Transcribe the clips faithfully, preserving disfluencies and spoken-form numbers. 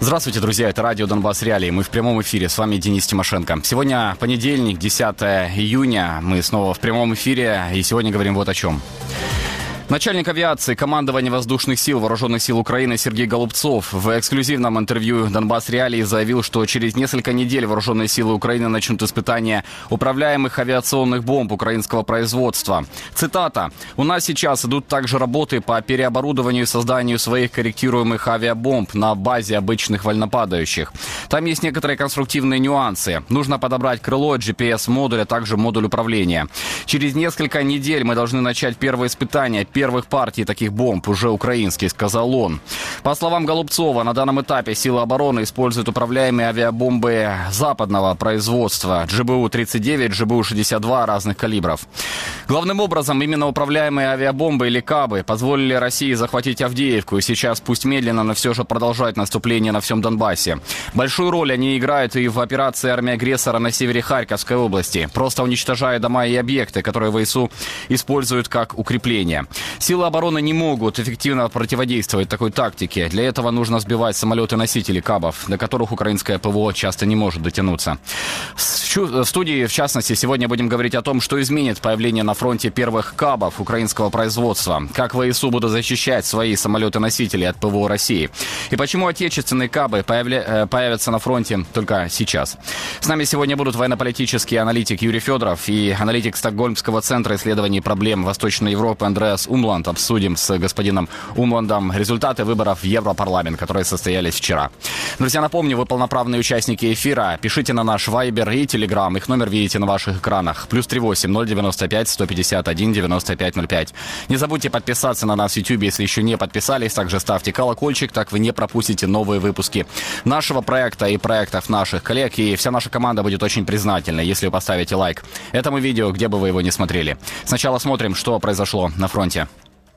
Здравствуйте, друзья, это радио «Донбасс Реалии». Мы в прямом эфире, с вами Денис Тимошенко. Сегодня понедельник, десятое июня, мы снова в прямом эфире, и сегодня говорим вот о чем. Начальник авиации командования воздушных сил Вооруженных сил Украины Сергей Голубцов в эксклюзивном интервью «Донбасс Реалии» заявил, что через несколько недель Вооруженные силы Украины начнут испытания управляемых авиационных бомб украинского производства. Цитата. «У нас сейчас идут также работы по переоборудованию и созданию своих корректируемых авиабомб на базе обычных вольнопадающих. Там есть некоторые конструктивные нюансы. Нужно подобрать крыло, джи пи эс-модуль, а также модуль управления. Через несколько недель мы должны начать первые испытания первых партий таких бомб, уже украинских», сказал он. По словам Голубцова, на данном этапе силы обороны используют управляемые авиабомбы западного производства джи бэ у тридцать девять, джи бэ у шестьдесят два разных калибров. Главным образом, именно управляемые авиабомбы или кабы позволили России захватить Авдеевку и сейчас, пусть медленно, но все же продолжать наступление на всем Донбассе. Большую роль они играют и в операции армии агрессора на севере Харьковской области, просто уничтожая дома и объекты, которые ВСУ используют как укрепление. Силы обороны не могут эффективно противодействовать такой тактике. Для этого нужно сбивать самолеты-носители кабов, до которых украинское ПВО часто не может дотянуться. В студии, в частности, сегодня будем говорить о том, что изменит появление на фронте первых кабов украинского производства, как ВСУ будут защищать свои самолеты-носители от ПВО России, и почему отечественные кабы появля... появятся на фронте только сейчас. С нами сегодня будут военно-политический аналитик Юрий Федоров и аналитик Стокгольмского центра исследований проблем Восточной Европы Андреас Умланд. Обсудим с господином Умландом результаты выборов в Европарламент, которые состоялись вчера. Друзья, напомню, вы полноправные участники эфира. Пишите на наш Вайбер и Телеграм. Их номер видите на ваших экранах. Плюс три восемь ноль девяносто пять сто пятьдесят один девяносто пять ноль пять. Не забудьте подписаться на нас в Ютубе, если еще не подписались. Также ставьте колокольчик, так вы не пропустите новые выпуски нашего проекта и проектов наших коллег. И вся наша команда будет очень признательна, если вы поставите лайк этому видео, где бы вы его не смотрели. Сначала смотрим, что произошло на фронте.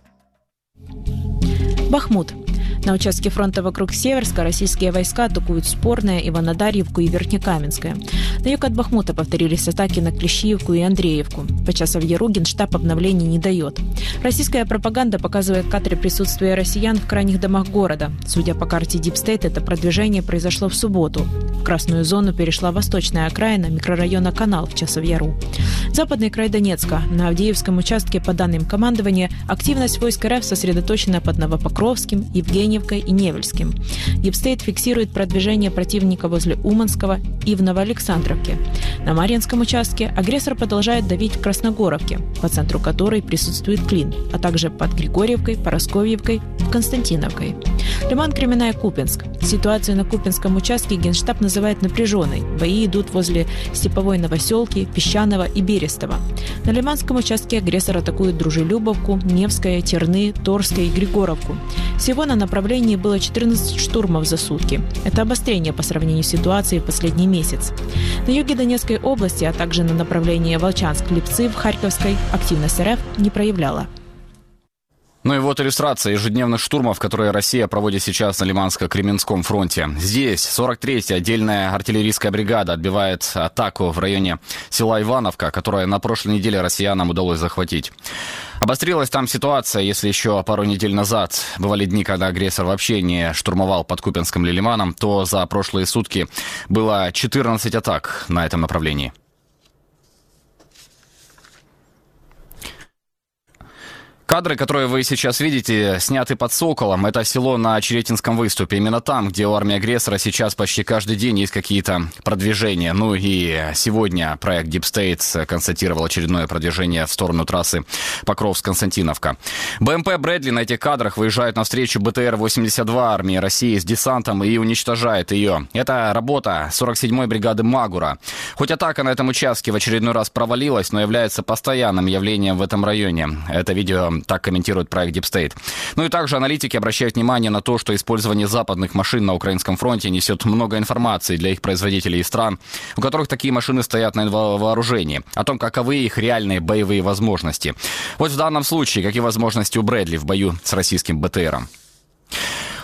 Бахмут. На участке фронта вокруг Северска российские войска атакуют Спорное, Иванодарьевку и Верхнекаменское. На юг от Бахмута повторились атаки на Клещиевку и Андреевку. По Часов-Яру Генштаб обновлений не дает. Российская пропаганда показывает кадры присутствия россиян в крайних домах города. Судя по карте Deep State, это продвижение произошло в субботу. В красную зону перешла восточная окраина микрорайона Канал в Часов-Яру. Западный край Донецка. На Авдеевском участке, по данным командования, активность войск РФ сосредоточена под Новопокровским, Евгеньевкой и Невельским. Дипстейт фиксирует продвижение противника возле Уманского и в Новоалександровке. На Марьинском участке агрессор продолжает давить в Красногоровке, по центру которой присутствует Клин, а также под Григорьевкой, Поросковьевкой и Константиновкой. Лиман, Кременная, Купинск. Ситуацию на Купинском участке Генштаб называет напряженной. Бои идут возле Степовой Новоселки, Песчаного и Берестово. На Лиманском участке агрессор атакует Дружелюбовку, Невское, Терны, Торское и Григоровку. Всего на направлении было четырнадцать штурмов за сутки. Это обострение по сравнению с ситуацией в последний месяц. На юге Донецкой области, а также на направлении Волчанск-Липцы в Харьковской активность РФ не проявляла. Ну и вот иллюстрация ежедневных штурмов, которые Россия проводит сейчас на Лиманско-Кременском фронте. Здесь сорок третья отдельная артиллерийская бригада отбивает атаку в районе села Ивановка, которое на прошлой неделе россиянам удалось захватить. Обострилась там ситуация, если еще пару недель назад бывали дни, когда агрессор вообще не штурмовал под Купинском или Лиманом, то за прошлые сутки было четырнадцать атак на этом направлении. Кадры, которые вы сейчас видите, сняты под Соколом. Это село на Очеретинском выступе. Именно там, где у армии агрессора сейчас почти каждый день есть какие-то продвижения. Ну и сегодня проект Deep State констатировал очередное продвижение в сторону трассы Покровск-Константиновка. БМП «Брэдли» на этих кадрах выезжает навстречу бэ тэ эр восемьдесят два армии России с десантом и уничтожает ее. Это работа сорок седьмой бригады «Магура». Хоть атака на этом участке в очередной раз провалилась, но является постоянным явлением в этом районе. Это видео так комментирует проект Deep State. Ну и также аналитики обращают внимание на то, что использование западных машин на украинском фронте несет много информации для их производителей и стран, у которых такие машины стоят на вооружении, о том, каковы их реальные боевые возможности. Вот в данном случае, какие возможности у Брэдли в бою с российским бэ тэ эром.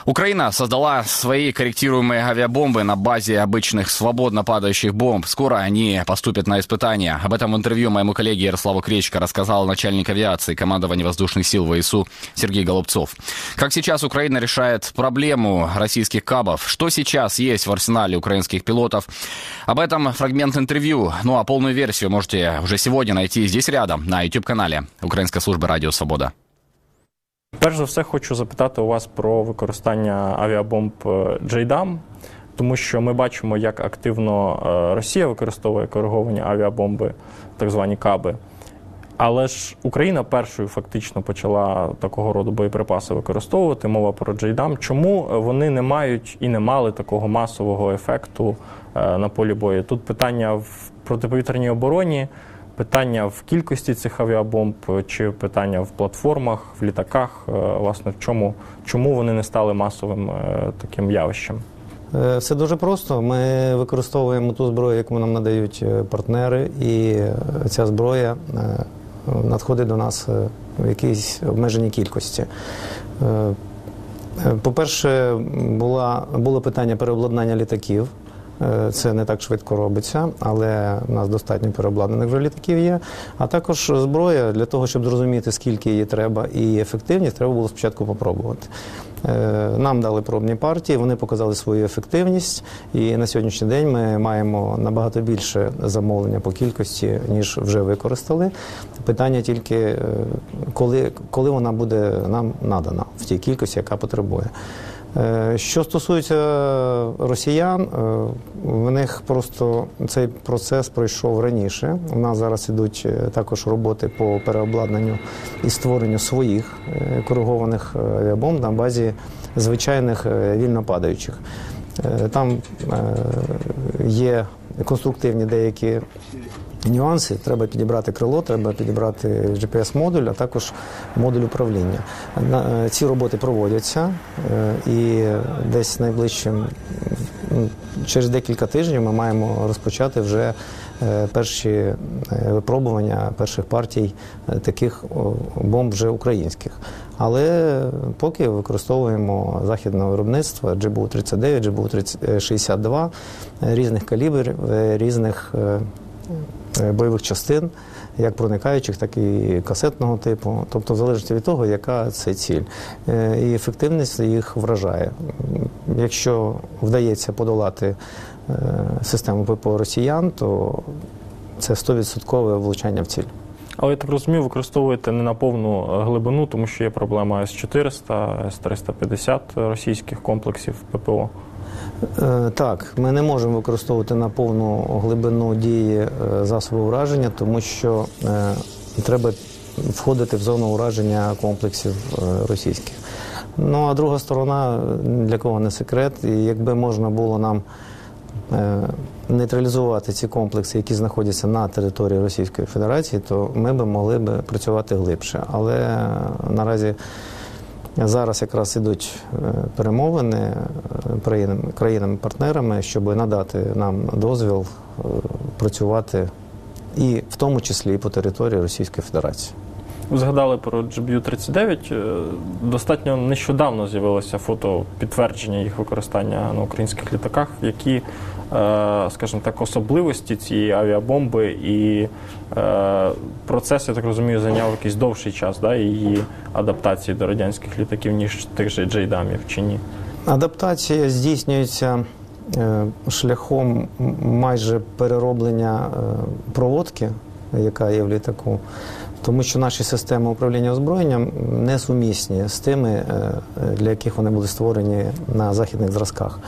Украина создала свои корректируемые авиабомбы на базе обычных свободно падающих бомб. Скоро они поступят на испытания. Об этом в интервью моему коллеге Ярославу Кречко рассказал начальник авиации командования воздушных сил ВСУ Сергей Голубцов. Как сейчас Украина решает проблему российских кабов? Что сейчас есть в арсенале украинских пилотов? Об этом фрагмент интервью. Ну а полную версию можете уже сегодня найти здесь рядом, на YouTube-канале Українська служба Радіо Свобода. Перш за все, хочу запитати у вас про використання авіабомб «Джейдам», тому що ми бачимо, як активно Росія використовує кориговані авіабомби, так звані каби. Але ж Україна першою фактично почала такого роду боєприпаси використовувати, мова про «Джейдам». Чому вони не мають і не мали такого масового ефекту на полі бою? Тут питання в протиповітряній обороні, питання в кількості цих авіабомб, чи питання в платформах, в літаках, власне, в чому, чому вони не стали масовим таким явищем? Все дуже просто. Ми використовуємо ту зброю, яку нам надають партнери, і ця зброя надходить до нас в якійсь обмеженій кількості. По-перше, була, було питання переобладнання літаків. Це не так швидко робиться, але в нас достатньо переобладнаних вже літаків є. А також зброя, для того, щоб зрозуміти, скільки її треба і ефективність, треба було спочатку попробувати. Нам дали пробні партії, вони показали свою ефективність, і на сьогоднішній день ми маємо набагато більше замовлення по кількості, ніж вже використали. Питання тільки, коли, коли вона буде нам надана в тій кількості, яка потребує. Що стосується росіян, в них просто цей процес пройшов раніше. У нас зараз ідуть також роботи по переобладнанню і створенню своїх коригованих авіабомб на базі звичайних вільно падаючих. Там є конструктивні деякі нюанси. Треба підібрати крило, треба підібрати джі пі ес-модуль, а також модуль управління. Ці роботи проводяться, і десь найближчим, через декілька тижнів ми маємо розпочати вже перші випробування перших партій таких бомб вже українських. Але поки використовуємо західне виробництво джі бе у тридцять дев'ять, джі бе у шістдесят два, різних калібрів, різних бойових частин, як проникаючих, так і касетного типу. Тобто, в залежності від того, яка це ціль. І ефективність їх вражає. Якщо вдається подолати систему ППО росіян, то це сто відсотків влучання в ціль. Але, я так розумію, використовуєте не на повну глибину, тому що є проблема ес чотириста, ес триста п'ятдесят російських комплексів ППО. Так, ми не можемо використовувати на повну глибину дії засобів ураження, тому що треба входити в зону ураження комплексів російських. Ну, а друга сторона, для кого не секрет, і якби можна було нам нейтралізувати ці комплекси, які знаходяться на території Російської Федерації, то ми б могли б працювати глибше. Але наразі зараз якраз ідуть перемовини країнами-партнерами, щоб надати нам дозвіл працювати і в тому числі і по території Російської Федерації. Ви згадали про джі бе ю тридцять дев'ять. Достатньо нещодавно з'явилося фото підтвердження їх використання на українських літаках. Які, скажімо так, особливості цієї авіабомби і процес, я так розумію, зайняв якийсь довший час, да, її адаптації до радянських літаків, ніж тих же джейдамів, чи ні? Адаптація здійснюється шляхом майже перероблення проводки, яка є в літаку. Тому що наші системи управління озброєнням несумісні з тими, для яких вони були створені на західних зразках.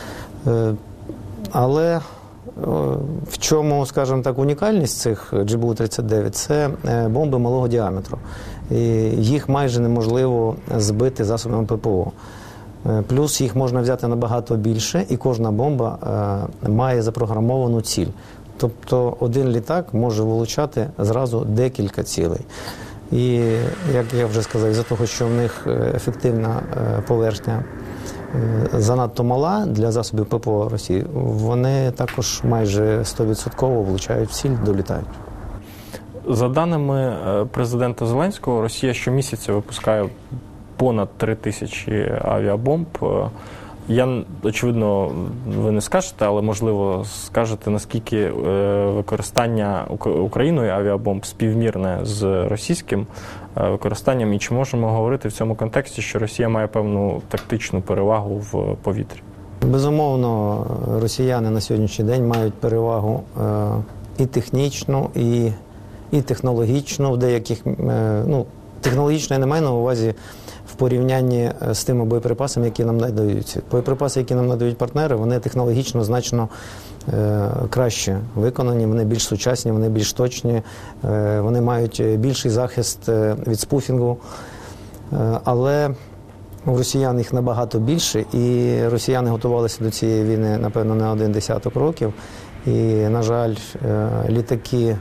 Але в чому, скажімо так, унікальність цих джі бе у тридцять дев'ять – це бомби малого діаметру. І їх майже неможливо збити засобами ППО. Плюс їх можна взяти набагато більше, і кожна бомба має запрограмовану ціль. Тобто один літак може вилучати зразу декілька цілей. І, як я вже сказав, із-за того, що в них ефективна поверхня занадто мала для засобів ППО Росії, вони також майже сто відсотків влучають в ціль, долітають. За даними президента Зеленського, Росія щомісяця випускає понад три тисячі авіабомб. Я, очевидно, ви не скажете, але, можливо, скажете, наскільки використання Україною авіабомб співмірне з російським використанням, і чи можемо говорити в цьому контексті, що Росія має певну тактичну перевагу в повітрі? Безумовно, росіяни на сьогоднішній день мають перевагу і технічну, і, і технологічну в деяких, ну, технологічно я не маю на увазі в порівнянні з тими боєприпасами, які нам надаються. Боєприпаси, які нам надають партнери, вони технологічно значно е, краще виконані, вони більш сучасні, вони більш точні, е, вони мають більший захист від спуфінгу. Е, але у росіян їх набагато більше, і росіяни готувалися до цієї війни, напевно, не один десяток років. І, на жаль, е, літаки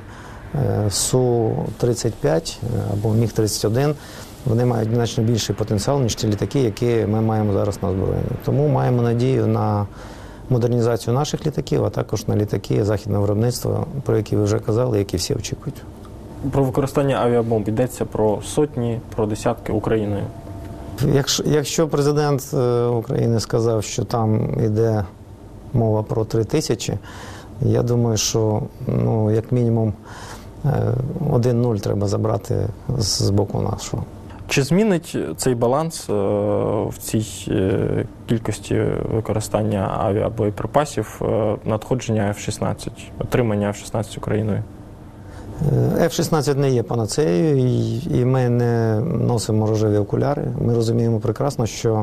Су тридцять п'ять або Міг тридцять один, вони мають значно більший потенціал, ніж ті літаки, які ми маємо зараз на озброєнні. Тому маємо надію на модернізацію наших літаків, а також на літаки західного виробництва, про які ви вже казали, які всі очікують. Про використання авіабомб йдеться про сотні, про десятки Україною. Якщо, якщо президент України сказав, що там йде мова про три тисячі, я думаю, що, ну, як мінімум один нуль треба забрати з боку нашого. Чи змінить цей баланс в цій кількості використання авіабоєприпасів надходження еф шістнадцять, отримання еф шістнадцять Україною? еф шістнадцять не є панацеєю, і ми не носимо рожеві окуляри. Ми розуміємо прекрасно, що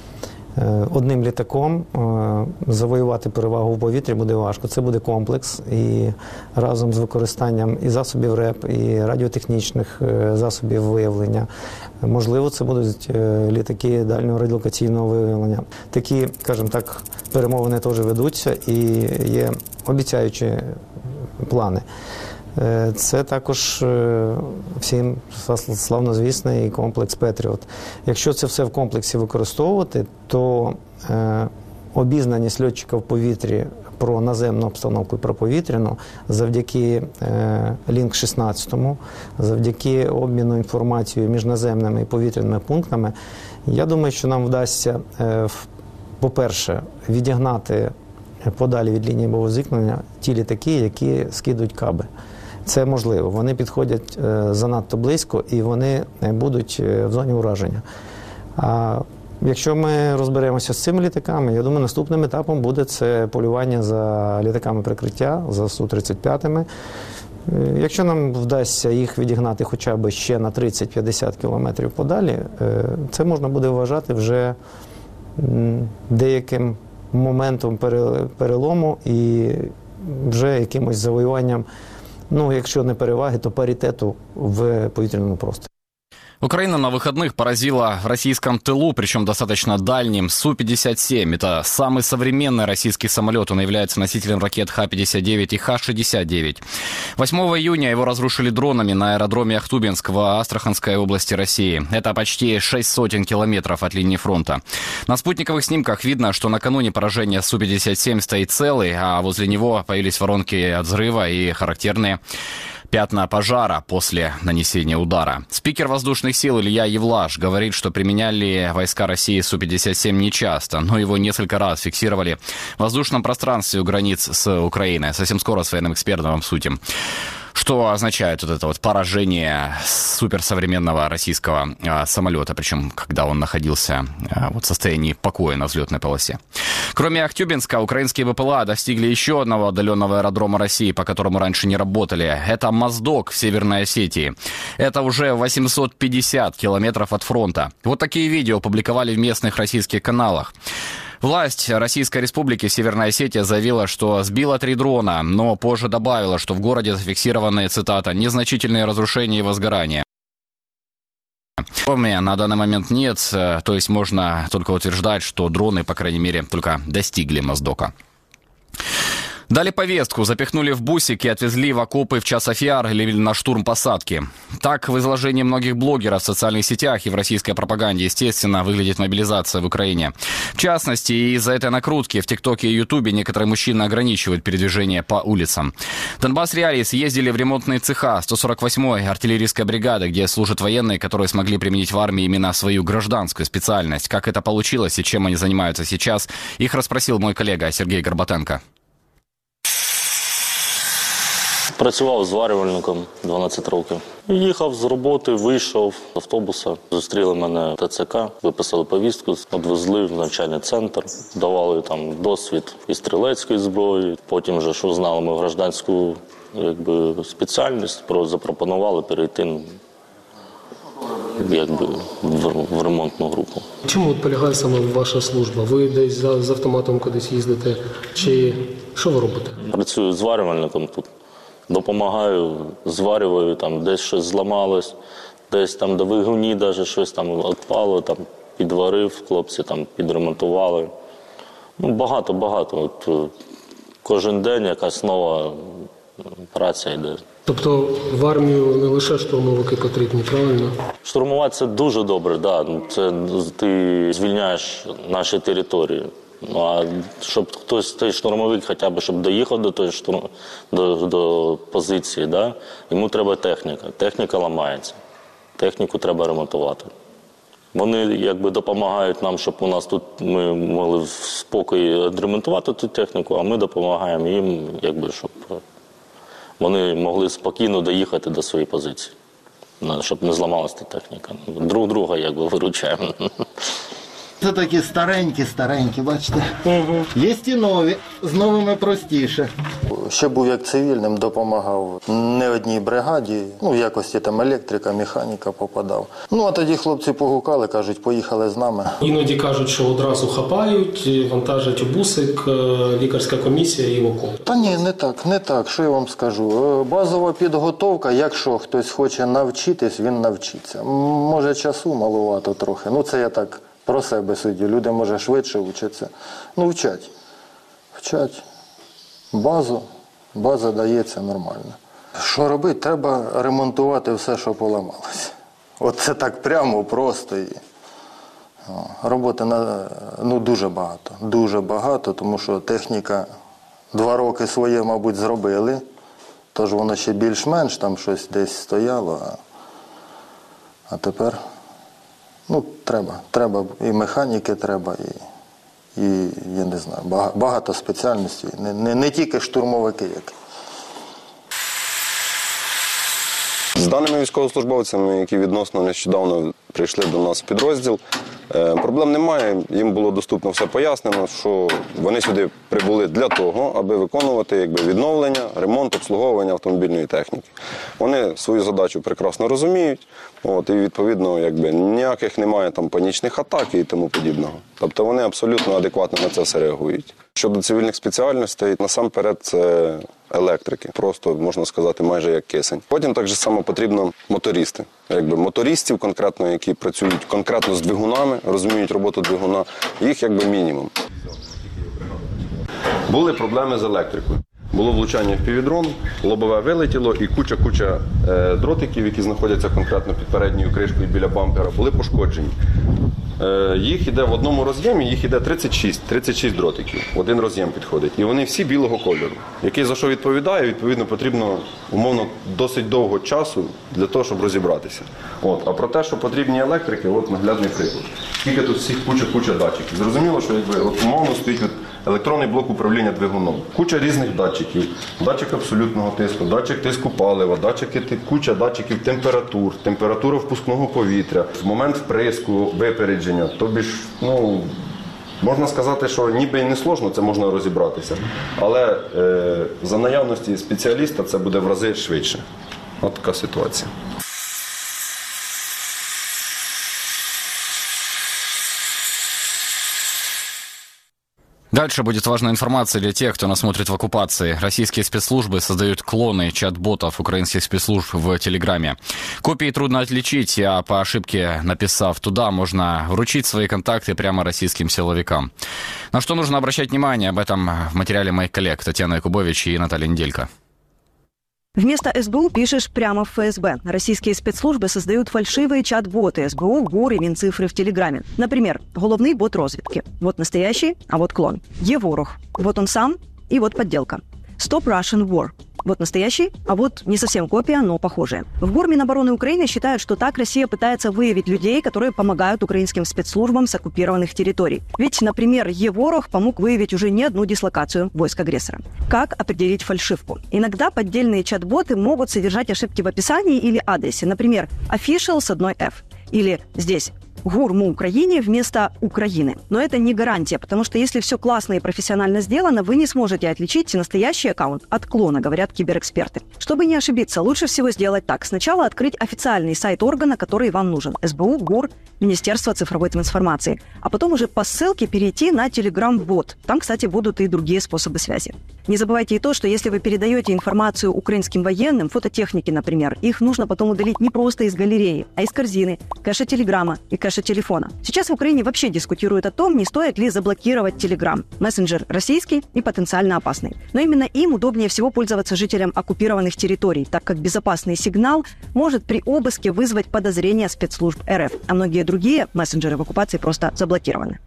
одним літаком завоювати перевагу в повітрі буде важко. Це буде комплекс, і разом з використанням і засобів РЕП, і радіотехнічних засобів виявлення. Можливо, це будуть літаки дальнього радіолокаційного виявлення. Такі, скажімо так, перемовини теж ведуться і є обіцяючі плани. Це також всім славнозвісний комплекс Петріот. Якщо це все в комплексі використовувати, то обізнаність льотчика в повітрі про наземну обстановку і про повітряну завдяки Лінк шістнадцять, завдяки обміну інформацією між наземними і повітряними пунктами, я думаю, що нам вдасться, по-перше, відігнати подалі від лінії бойового зіткнення ті літаки, які скидують каби. Це можливо. Вони підходять занадто близько і вони будуть в зоні ураження. А якщо ми розберемося з цими літаками, я думаю, наступним етапом буде це полювання за літаками прикриття, за Су тридцять п'ять. Якщо нам вдасться їх відігнати хоча б ще на тридцять-п'ятдесят кілометрів подалі, це можна буде вважати вже деяким моментом перелому і вже якимось завоюванням, ну, якщо не переваги, то паритету в повітряному просторі. Украина на выходных поразила в российском тылу, причем достаточно дальним, Су пятьдесят семь. Это самый современный российский самолет. Он является носителем ракет Х пятьдесят девять и Х шестьдесят девять. восьмого июня его разрушили дронами на аэродроме Ахтубинск в Астраханской области России. Это почти шесть сотен километров от линии фронта. На спутниковых снимках видно, что накануне поражения Су пятьдесят семь стоит целый, а возле него появились воронки от взрыва и характерные пятна пожара после нанесения удара. Спикер воздушных сил Илья Евлаш говорит, что применяли войска России Су пятьдесят семь нечасто, но его несколько раз фиксировали в воздушном пространстве у границ с Украиной. Совсем скоро с военным экспертом обсудим, что означает вот это вот поражение суперсовременного российского а, самолета, причем когда он находился а, вот в состоянии покоя на взлетной полосе. Кроме Ахтубинска, украинские ВПЛА достигли еще одного отдаленного аэродрома России, по которому раньше не работали. Это Моздок в Северной Осетии. Это уже восемьсот пятьдесят километров от фронта. Вот такие видео опубликовали в местных российских каналах. Власть Российской Республики Северная Осетия заявила, что сбила три дрона, но позже добавила, что в городе зафиксированы, цитата, «незначительные разрушения и возгорания». На данный момент нет, то есть можно только утверждать, что дроны, по крайней мере, только достигли Моздока. Дали повестку, запихнули в бусик и отвезли в окопы в часов яр или на штурм посадки. Так, в изложении многих блогеров в социальных сетях и в российской пропаганде, естественно, выглядит мобилизация в Украине. В частности, из-за этой накрутки в ТикТоке и Ютубе некоторые мужчины ограничивают передвижение по улицам. Донбасс Реалии съездили в ремонтные цеха сто сорок восьмой артиллерийской бригады, где служат военные, которые смогли применить в армии именно свою гражданскую специальность. Как это получилось и чем они занимаются сейчас, их расспросил мой коллега Сергей Горбатенко. Працював зварювальником дванадцять років. Їхав з роботи, вийшов з автобуса, зустріли мене в ТЦК, виписали повістку, відвезли в навчальний центр, давали там досвід і стрілецької зброї. Потім вже, що знали ми гражданську якби, спеціальність, запропонували перейти якби, в, в ремонтну групу. Чому полягає саме ваша служба? Ви десь за, з автоматом кудись їздите? Чи що ви робите? Працюю зварювальником тут. Допомагаю, зварюваю, там десь щось зламалось, десь там до вигуні навіть щось там відпало, там підварив, хлопці там підремонтували. Ну, багато-багато. От, кожен день якась нова праця йде. Тобто в армію не лише штурмовики потрібні, правильно? Штурмувати – це дуже добре, да. Це ти звільняєш наші території. Ну, а щоб хтось, той штурмовик хоча б, щоб доїхав до тої штурм... до, до позиції, да? Йому треба техніка. Техніка ламається. Техніку треба ремонтувати. Вони якби допомагають нам, щоб у нас тут ми могли в спокої відремонтувати ту техніку, а ми допомагаємо їм, якби, щоб вони могли спокійно доїхати до своєї позиції, щоб не зламалася та техніка. Друг друга якби виручаємо. Це такі старенькі-старенькі, бачите. Угу. Є і нові, з новими простіше. Ще був як цивільним, допомагав не одній бригаді, ну в якості там електрика, механіка попадав. Ну а тоді хлопці погукали, кажуть, поїхали з нами. Іноді кажуть, що одразу хапають, вантажать у бусик, лікарська комісія і в окоп. Та ні, не так, не так, що я вам скажу. Базова підготовка, якщо хтось хоче навчитись, він навчиться. Може часу малувато трохи, ну це я так про себе суддю. Люди, може, швидше вчаться. Ну, вчать. Вчать. Базу. База дається нормально. Що робити? Треба ремонтувати все, що поламалося. От це так прямо, просто. І... Роботи на... ну, дуже багато. Дуже багато, тому що техніка два роки своє, мабуть, зробили. Тож воно ще більш-менш там щось десь стояло. А, а тепер... Ну, треба. Треба. І механіки треба, і, і я не знаю, багато спеціальностей. Не, не, не тільки штурмовики. Як. З даними військовослужбовцями, які відносно нещодавно прийшли до нас в підрозділ, проблем немає. Їм було доступно все пояснено, що вони сюди прибули для того, аби виконувати якби, відновлення, ремонт, обслуговування автомобільної техніки. Вони свою задачу прекрасно розуміють, от, і відповідно якби, ніяких немає там, панічних атак і тому подібного. Тобто вони абсолютно адекватно на це все реагують. Щодо цивільних спеціальностей, насамперед це електрики, просто, можна сказати, майже як кисень. Потім так же само потрібно мотористи. Якби мотористів конкретно, які працюють конкретно з двигунами, розуміють роботу двигуна, їх якби мінімум. Були проблеми з електрикою. Було влучання в півдрон, лобове вилетіло і куча-куча е, дротиків, які знаходяться конкретно під передньою кришкою біля бампера, були пошкоджені. Е, їх іде в одному роз'ємі, їх іде тридцять шість, тридцять шість дротиків. Один роз'єм підходить. І вони всі білого кольору. Який за що відповідає, відповідно потрібно умовно досить довго часу для того, щоб розібратися. От. А про те, що потрібні електрики, от наглядний приклад. Скільки тут всіх куча-куча датчиків. Зрозуміло, що якби, от, умовно стоїть от, електронний блок управління двигуном. Куча різних датчиків. Датчик абсолютного тиску, датчик тиску палива, датчики, куча датчиків температур, температура впускного повітря, в момент вприску, випередження. Тобі ж, ну, можна сказати, що ніби і не сложно, це можна розібратися. Але е, за наявності спеціаліста це буде в рази швидше. От така ситуація. Дальше будет важная информация для тех, кто нас смотрит в оккупации. Российские спецслужбы создают клоны чат-ботов украинских спецслужб в Телеграме. Копии трудно отличить, а по ошибке, написав туда, можно вручить свои контакты прямо российским силовикам. На что нужно обращать внимание, об этом в материале моих коллег Татьяна Якубович и Наталья Неделько. Вместо СБУ пишешь прямо в ФСБ. Российские спецслужбы создают фальшивые чат-боты СБУ, ГУР и Минцифры в Телеграме. Например, головный бот разведки. Вот настоящий, а вот клон. Еворох. Вот он сам, и вот подделка. Stop Russian War. Вот настоящий, а вот не совсем копия, но похожая. В ГУР Минобороны Украины считают, что так Россия пытается выявить людей, которые помогают украинским спецслужбам с оккупированных территорий. Ведь, например, Еворох помог выявить уже не одну дислокацию войск агрессора. Как определить фальшивку? Иногда поддельные чат-боты могут содержать ошибки в описании или адресе. Например, official с одной F. Или здесь ГУР МУ Украине вместо Украины. Но это не гарантия, потому что если все классно и профессионально сделано, вы не сможете отличить настоящий аккаунт от клона, говорят киберэксперты. Чтобы не ошибиться, лучше всего сделать так. Сначала открыть официальный сайт органа, который вам нужен. СБУ, ГУР, Министерство цифровой трансформации. А потом уже по ссылке перейти на Telegram-бот. Там, кстати, будут и другие способы связи. Не забывайте и то, что если вы передаете информацию украинским военным, фототехники, например, их нужно потом удалить не просто из галереи, а из корзины, кэша Телеграма и кэша телефона. Сейчас в Украине вообще дискутируют о том, не стоит ли заблокировать Telegram. Мессенджер российский и потенциально опасный. Но именно им удобнее всего пользоваться жителям оккупированных территорий, так как безопасный сигнал может при обыске вызвать подозрения спецслужб РФ, а многие другие мессенджеры в оккупации просто заблокированы.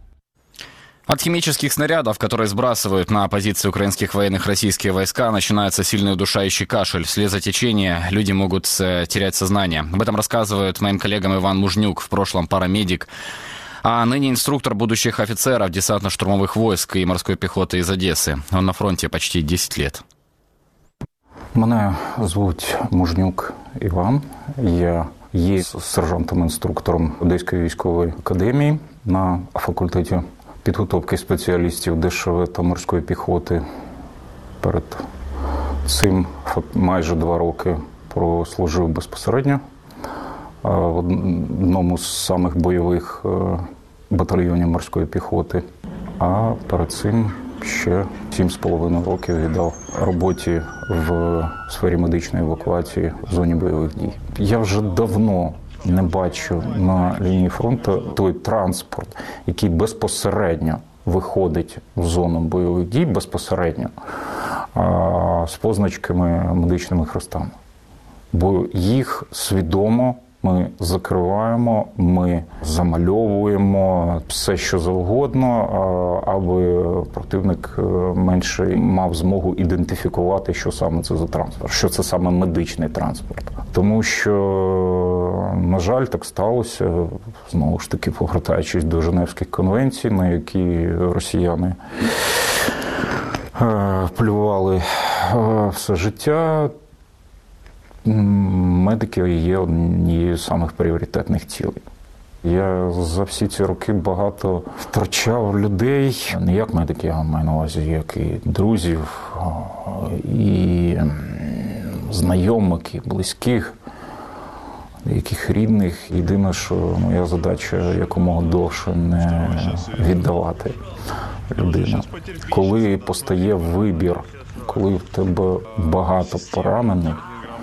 От химических снарядов, которые сбрасывают на позиции украинских военных российские войска, начинается сильный удушающий кашель. Слезотечение, люди могут терять сознание. Об этом рассказывает моим коллегам Иван Мужнюк, в прошлом парамедик, а ныне инструктор будущих офицеров десантно-штурмовых войск и морской пехоты из Одессы. Он на фронте почти десять лет. Мене звуть Мужнюк Іван. Я є сержантом-інструктором Одеської військової академії на факультеті підготовки спеціалістів ДШВ та морської піхоти. Перед цим майже два роки прослужив безпосередньо в одному з самих бойових батальйонів морської піхоти. А перед цим ще сім з половиною років віддав роботі в сфері медичної евакуації в зоні бойових дій. Я вже давно не бачу на лінії фронту той транспорт, який безпосередньо виходить в зону бойових дій, безпосередньо, з позначками медичними хрестами. Бо їх свідомо ми закриваємо, ми замальовуємо все, що завгодно, аби противник менше мав змогу ідентифікувати, що саме це за транспорт, що це саме медичний транспорт. Тому що, на жаль, так сталося, знову ж таки, повертаючись до Женевських конвенцій, на які росіяни плювали все життя, медики є однією з самих пріоритетних цілей. Я за всі ці роки багато втрачав людей, не як медики, я маю на увазі, як і друзів, і знайомих, і близьких, яких рідних. Єдине, що моя задача якомога довше не віддавати людину. Коли постає вибір, коли в тебе багато поранених,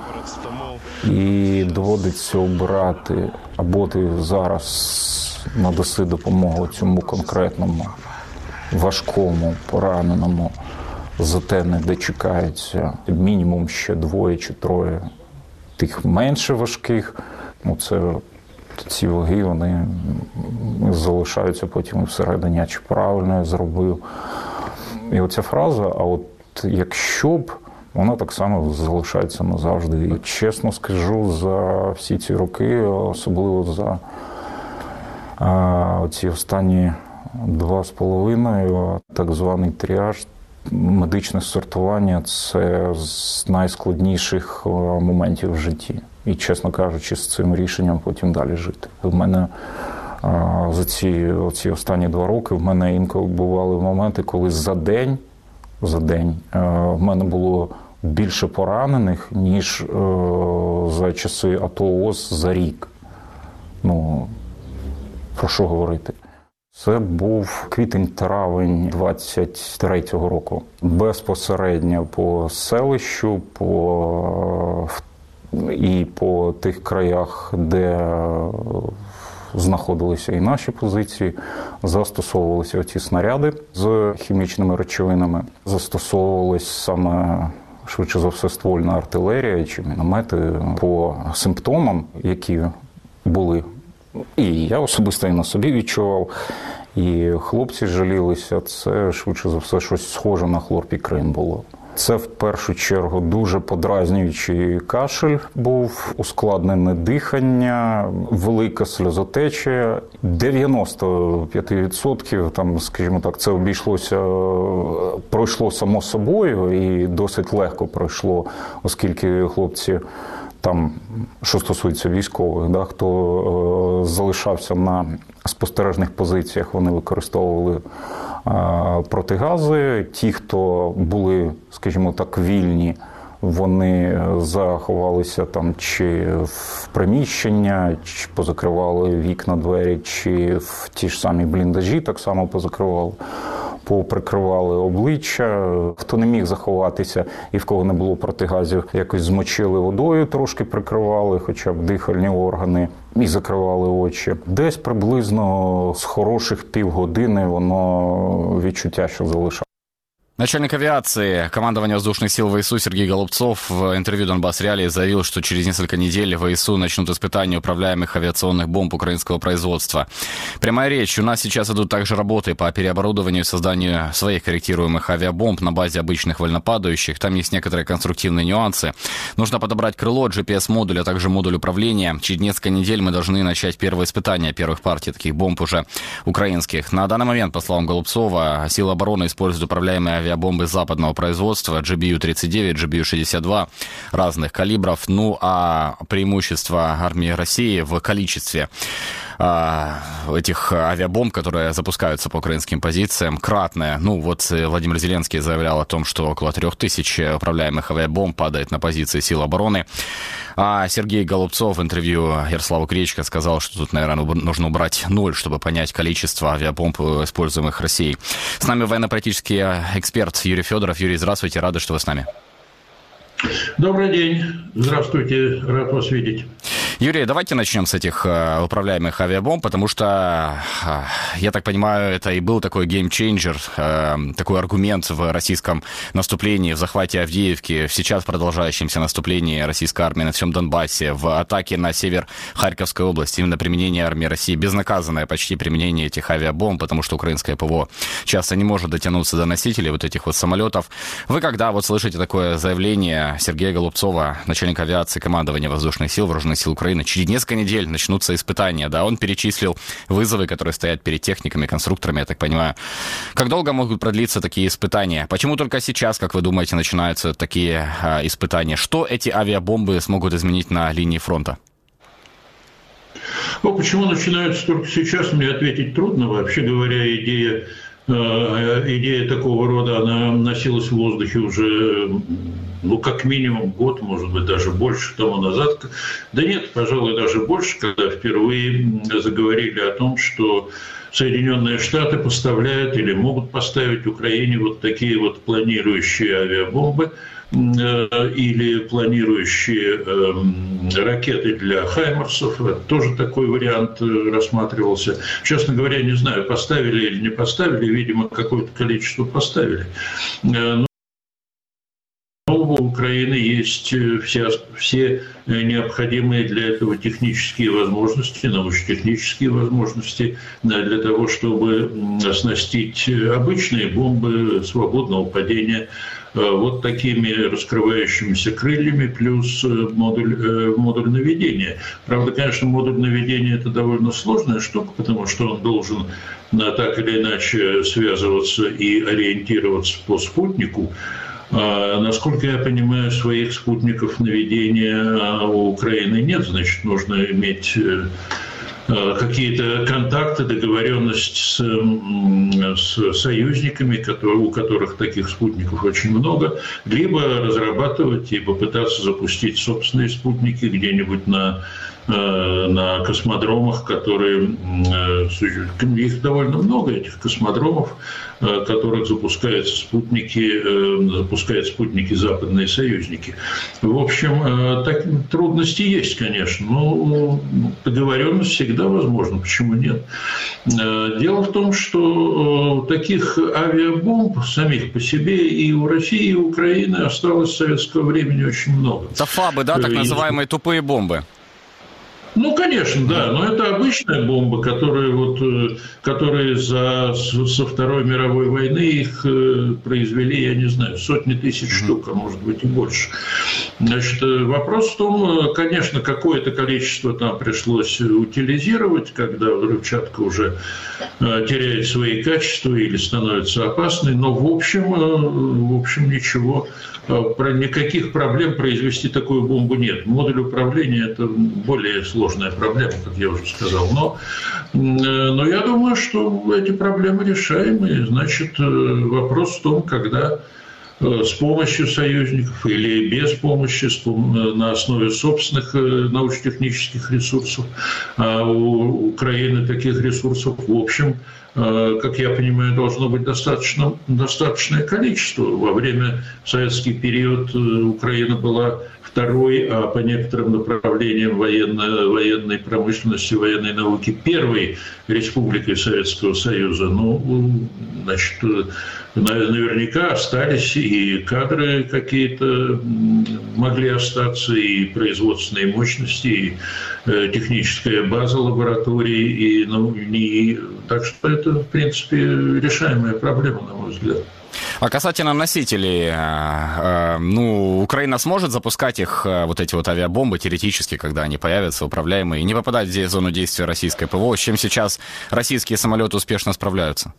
і доводиться обирати, або ти зараз надаси допомогу цьому конкретному, важкому, пораненому, зате не дочекається мінімум ще двоє чи троє тих менше важких. Оце, ці ваги, вони залишаються потім всередині, а чи правильно я зробив. І оця фраза, а от якщо б, вона так само залишається назавжди. І чесно скажу, за всі ці роки, особливо за а, ці останні два з половиною, так званий тріаж, медичне сортування – це з найскладніших моментів в житті. І, чесно кажучи, з цим рішенням потім далі жити. В мене а, за ці, ці останні два роки в мене інколи бували моменти, коли за день за день. В мене було більше поранених, ніж за часи АТО ООС за рік. Ну, про що говорити? Це був квітень-травень двадцять третього року. Безпосередньо по селищу, по і по тих краях, де знаходилися і наші позиції, застосовувалися ці снаряди з хімічними речовинами. Застосовувалась саме, швидше за все, ствольна артилерія чи міномети по симптомам, які були. І я особисто і на собі відчував, і хлопці жалілися. Це, швидше за все, щось схоже на хлорпікрин було. Це, в першу чергу, дуже подразнюючий кашель був, ускладнене дихання, велика сльозотеча. дев'яносто п'ять відсотків, там, скажімо так, це обійшлося, пройшло само собою і досить легко пройшло, оскільки хлопці там, що стосується військових, да, хто е, залишався на спостережних позиціях, вони використовували е, протигази. Ті, хто були, скажімо так, вільні, вони заховалися там чи в приміщення, чи позакривали вікна, двері, чи в ті ж самі бліндажі так само позакривали. Поприкривали обличчя. Хто не міг заховатися і в кого не було протигазів, якось змочили водою, трошки прикривали хоча б дихальні органи і закривали очі. Десь приблизно з хороших півгодини воно відчуття, що залишалося. Начальник авиации командования воздушных сил ВСУ Сергей Голубцов в интервью «Донбасс Реалии» заявил, что через несколько недель ВСУ начнут испытания управляемых авиационных бомб украинского производства. Прямая речь. У нас сейчас идут также работы по переоборудованию и созданию своих корректируемых авиабомб на базе обычных вольнопадающих. Там есть некоторые конструктивные нюансы. Нужно подобрать крыло, джи пи эс-модуль, а также модуль управления. Через несколько недель мы должны начать первые испытания первых партий таких бомб уже украинских. На данный момент, по словам Голубцова, силы обороны используют управляемые авиабомбы бомбы западного производства джи би ю тридцать девять, джи би ю шестьдесят два разных калибров. Ну, а преимущество армии России в количестве э, этих авиабомб, которые запускаются по украинским позициям, кратное. Ну, вот Владимир Зеленский заявлял о том, что около трех тысяч управляемых авиабомб падает на позиции сил обороны. А Сергей Голубцов в интервью Ярославу Кречко сказал, что тут, наверное, нужно убрать ноль, чтобы понять количество авиабомб, используемых Россией. С нами военно-политический эксперт Юрий Федоров. Юрий, здравствуйте, рады, что вы с нами. Добрый день. Здравствуйте, рад вас видеть. Юрий, давайте начнем с этих э, управляемых авиабомб, потому что, э, я так понимаю, это и был такой геймчейнджер, э, такой аргумент в российском наступлении, в захвате Авдеевки, в сейчас продолжающемся наступлении российской армии на всем Донбассе, в атаке на север Харьковской области, именно применение армии России, безнаказанное почти применение этих авиабомб, потому что украинское ПВО часто не может дотянуться до носителей вот этих вот самолетов. Вы когда вот слышите такое заявление Сергея Голубцова, начальника авиации командования воздушных сил, вооруженных сил Украины, через несколько недель начнутся испытания, да, он перечислил вызовы, которые стоят перед техниками, конструкторами, я так понимаю. Как долго могут продлиться такие испытания? Почему только сейчас, как вы думаете, начинаются такие а, испытания? Что эти авиабомбы смогут изменить на линии фронта? Ну, почему начинаются только сейчас, мне ответить трудно. Вообще говоря, идея, э, идея такого рода, она носилась в воздухе уже, ну, как минимум год, может быть, даже больше тому назад. Да нет, пожалуй, даже больше, когда впервые заговорили о том, что Соединенные Штаты поставляют или могут поставить Украине вот такие вот планирующие авиабомбы или планирующие э, ракеты для «Хаймарсов». Это тоже такой вариант рассматривался. Честно говоря, не знаю, поставили или не поставили. Видимо, какое-то количество поставили. Э, У Украины есть все, все необходимые для этого технические возможности, научно-технические возможности для того, чтобы оснастить обычные бомбы свободного падения вот такими раскрывающимися крыльями плюс модуль, модуль наведения. Правда, конечно, модуль наведения – это довольно сложная штука, потому что он должен так или иначе связываться и ориентироваться по спутнику. Насколько я понимаю, своих спутников наведения у Украины нет, значит, нужно иметь какие-то контакты, договоренность с, с союзниками, которые, у которых таких спутников очень много, либо разрабатывать и попытаться запустить собственные спутники где-нибудь на на космодромах, которые... Их довольно много, этих космодромов, которых запускают спутники, запускают спутники западные союзники. В общем, так, трудности есть, конечно, но договоренность всегда возможна, почему нет? Дело в том, что таких авиабомб самих по себе и у России, и у Украины осталось с советского времени очень много. Это фабы, да, так называемые тупые бомбы? Ну, конечно, да, но это обычная бомба, которые, вот, которые за, со Второй мировой войны их произвели, я не знаю, сотни тысяч штук, а может быть и больше. Значит, вопрос в том, конечно, какое-то количество там пришлось утилизировать, когда взрывчатка уже теряет свои качества или становится опасной, но в общем, в общем ничего, про никаких проблем произвести такую бомбу нет. Модуль управления – это более сложная проблема, как я уже сказал. Но, но я думаю, что эти проблемы решаемые. Значит, вопрос в том, когда с помощью союзников или без помощи, на основе собственных научно-технических ресурсов. А у Украины таких ресурсов, в общем, как я понимаю, должно быть достаточно, достаточное количество. Во время в советский период Украина была второй, а по некоторым направлениям военно, военной промышленности, военной науки первой республикой Советского Союза. Ну, значит, наверняка остались и кадры какие-то могли остаться, и производственные мощности, и техническая база лабораторий, и, ну, и, так что это, в принципе, решаемая проблема, на мой взгляд. А касательно носителей, ну, Украина сможет запускать их, вот эти вот авиабомбы, теоретически, когда они появятся, управляемые, и не попадать в зону действия российской ПВО, с чем сейчас российские самолеты успешно справляются?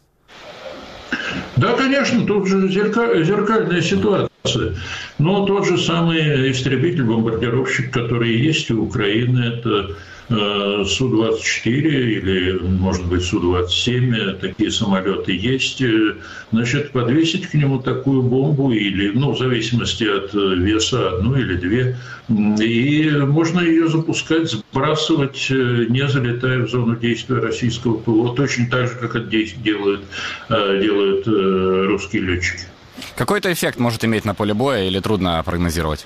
Да, конечно, тут же зеркальная ситуация. Но тот же самый истребитель-бомбардировщик, который есть у Украины, это Су двадцать четыре или, может быть, Су двадцать семь, такие самолеты есть. Значит, подвесить к нему такую бомбу, или, ну, в зависимости от веса, одну или две, и можно ее запускать, сбрасывать, не залетая в зону действия российского ПВО, точно так же, как это делают, делают русские летчики. Какой-то эффект может иметь на поле боя или трудно прогнозировать?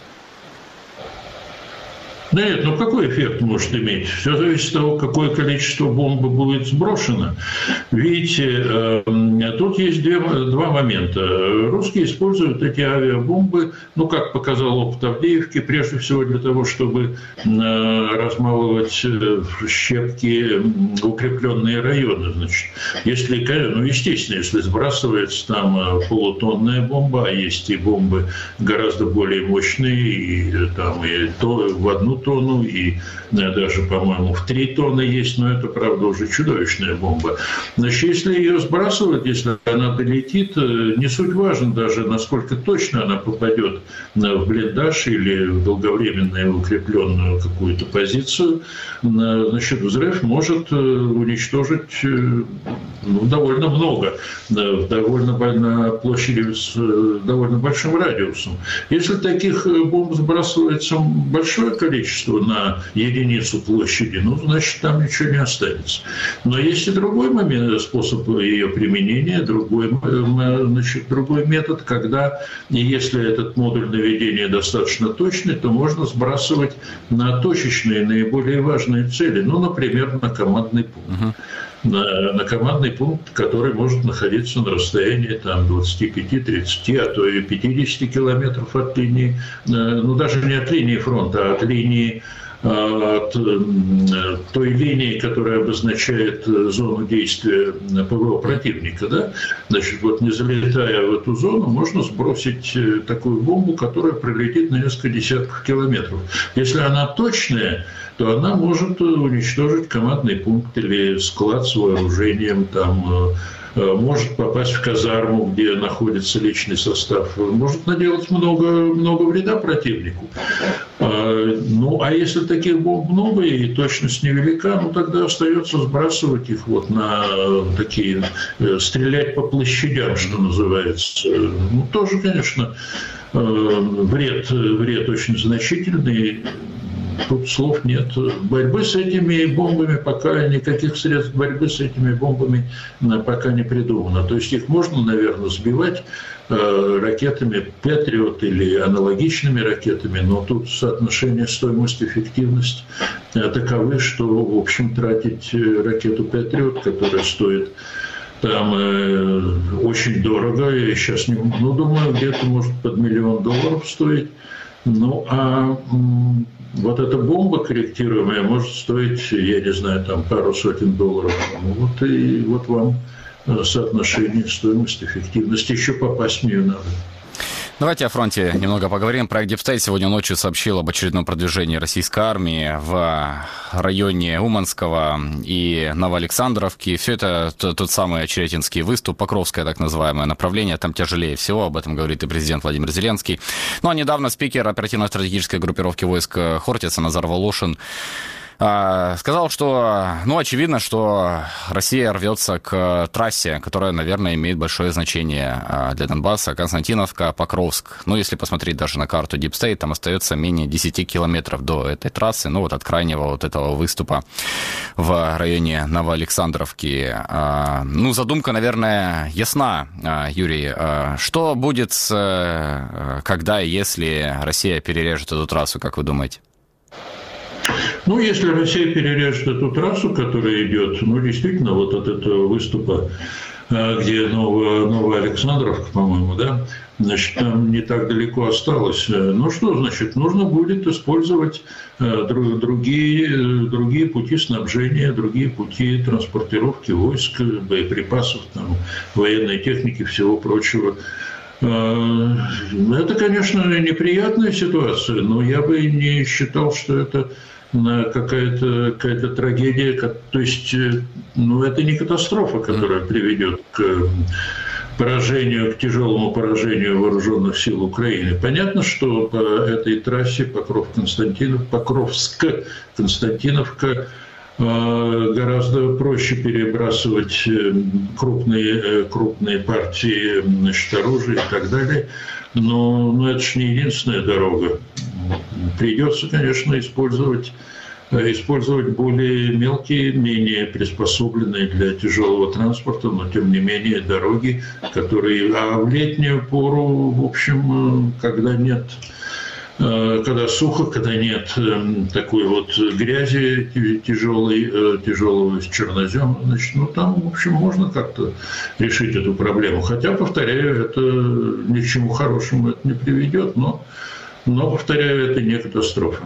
Да нет, ну какой эффект может иметь? Все зависит от того, какое количество бомбы будет сброшено. Видите, э, тут есть две, два момента. Русские используют эти авиабомбы, ну, как показал опыт Авдеевки, прежде всего для того, чтобы э, размалывать в щепки укрепленные районы. Значит, если, ну, естественно, если сбрасывается там полутонная бомба, а есть и бомбы гораздо более мощные, и, там, и то в одну тонну, и даже, по-моему, в три тонны есть, но это, правда, уже чудовищная бомба. Значит, если ее сбрасывать, если она долетит, не суть важно даже, насколько точно она попадет в блиндаж или в долговременную укрепленную какую-то позицию, значит, взрыв может уничтожить, ну, довольно много, довольно на площади с довольно большим радиусом. Если таких бомб сбрасывается большое количество на единицу площади, ну, значит, там ничего не останется. Но есть и другой момент, способ ее применения, другой, значит, другой метод, когда, если этот модуль наведения достаточно точный, то можно сбрасывать на точечные, наиболее важные цели, ну, например, на командный пункт. Uh-huh. На, на командный пункт, который может находиться на расстоянии там, двадцать пять тридцать, а то и пятьдесят километров от линии, ну даже не от линии фронта, а от линии, от той линии, которая обозначает зону действия ПВО противника. Да? Значит, вот не залетая в эту зону, можно сбросить такую бомбу, которая пролетит на несколько десятков километров. Если она точная, то она может уничтожить командный пункт или склад с вооружением, там, может попасть в казарму, где находится личный состав, может наделать много, много вреда противнику. Ну, а если таких бомб много и точность невелика, ну, тогда остается сбрасывать их вот на такие, стрелять по площадям, что называется. Ну, тоже, конечно, вред, вред очень значительный. тут слов нет. Борьбы с этими бомбами пока, никаких средств борьбы с этими бомбами пока не придумано. То есть их можно, наверное, сбивать ракетами Патриот или аналогичными ракетами, но тут соотношение стоимость-эффективность таковы, что, в общем, тратить ракету Патриот, которая стоит там э, очень дорого, я сейчас не, ну, думаю, где-то может под миллион долларов стоить. Ну, а м, вот эта бомба корректируемая может стоить, я не знаю, там пару сотен долларов. Ну, вот и вот вам соотношение стоимость-эффективность. Еще попасть в нее надо. Давайте о фронте немного поговорим. Проект Deep State сегодня ночью сообщил об очередном продвижении российской армии в районе Уманского и Новоалександровки. Все это тот самый Очеретинский выступ, Покровское так называемое направление. Там тяжелее всего, об этом говорит и президент Владимир Зеленский. Ну а недавно спикер оперативно-стратегической группировки войск Хортица Назар Волошин сказал, что, ну, очевидно, что Россия рвется к трассе, которая, наверное, имеет большое значение для Донбасса, Константиновка, Покровск. Ну, если посмотреть даже на карту Deep State, там остается менее десяти километров до этой трассы, ну, вот от крайнего вот этого выступа в районе Новоалександровки. Ну, задумка, наверное, ясна, Юрий. Что будет, когда и если Россия перережет эту трассу, как вы думаете? Ну, если Россия перережет эту трассу, которая идет, ну, действительно, вот от этого выступа, где Новая, Новая Александровка, по-моему, да, значит, там не так далеко осталось. Ну, что значит? Нужно будет использовать другие, другие пути снабжения, другие пути транспортировки войск, боеприпасов, там, военной техники, всего прочего. Это, конечно, неприятная ситуация, но я бы не считал, что это какая-то, какая-то трагедия, то есть, ну, это не катастрофа, которая приведет к поражению, к тяжелому поражению вооруженных сил Украины. Понятно, что по этой трассе Покров-Константинов, Покровск-Константиновка гораздо проще перебрасывать крупные, крупные партии, значит, оружия и так далее. Но, но это же не единственная дорога. Придется, конечно, использовать, использовать более мелкие, менее приспособленные для тяжелого транспорта, но тем не менее дороги, которые... А в летнюю пору, в общем, когда нет... Когда сухо, когда нет такой вот грязи тяжелой, тяжелого чернозема, значит, ну там, в общем, можно как-то решить эту проблему. Хотя, повторяю, это ни к чему хорошему это не приведет, но, но повторяю, это не катастрофа.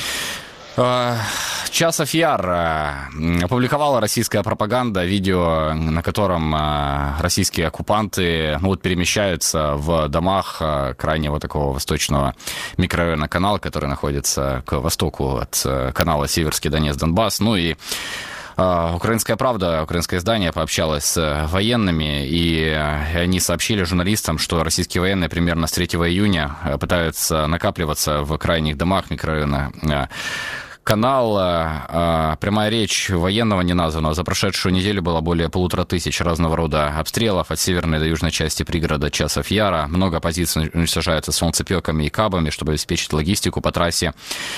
Часов Яр опубликовала российская пропаганда видео, на котором российские оккупанты, ну, вот, перемещаются в домах крайнего такого восточного микрорайона Канал, который находится к востоку от канала Северский Донец-Донбасс. Ну и «Украинская правда», украинское издание, пообщалось с военными, и они сообщили журналистам, что российские военные примерно с третьего июня пытаются накапливаться в крайних домах микрорайона Канал. Прямая речь военного не названа. За прошедшую неделю было более полутора тысяч разного рода обстрелов от северной до южной части пригорода Часов Яра. Много позиций уничтожается солнцепеками и кабами, чтобы обеспечить логистику по трассе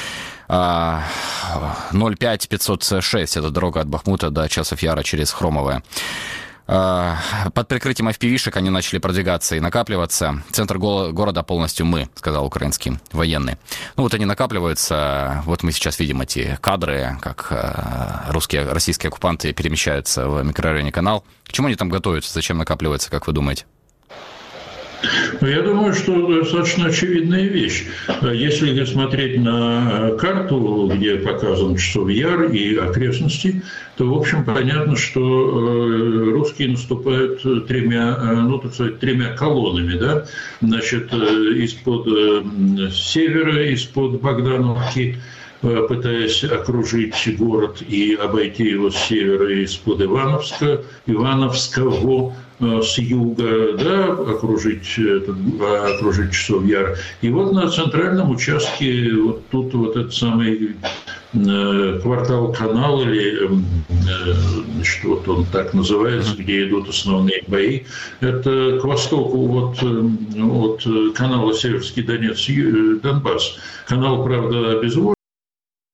ноль пять пятьсот шесть. Это дорога от Бахмута до Часов Яра через Хромовое. Под прикрытием эф пи ви-шек они начали продвигаться и накапливаться. Центр го- города полностью мы, сказал украинский военный. Ну вот они накапливаются. Вот мы сейчас видим эти кадры, как русские, российские оккупанты перемещаются в микрорайоне Канал. К чему они там готовятся? Зачем накапливаются, как вы думаете? Я думаю, что достаточно очевидная вещь. Если смотреть на карту, где показан Часов Яр и окрестности, то, в общем, понятно, что русские наступают тремя, ну, так сказать, тремя колоннами, да? Значит, из-под севера, из-под Богдановки, пытаясь окружить город и обойти его с севера из-под Ивановска, Ивановского, с юга, да, окружить, окружить Часов Яр. И вот на центральном участке, вот тут вот этот самый квартал Канал, или, значит, вот он так называется, где идут основные бои, это к востоку от, от канала Северский Донец, Донбасс. Канал, правда, обезвожен.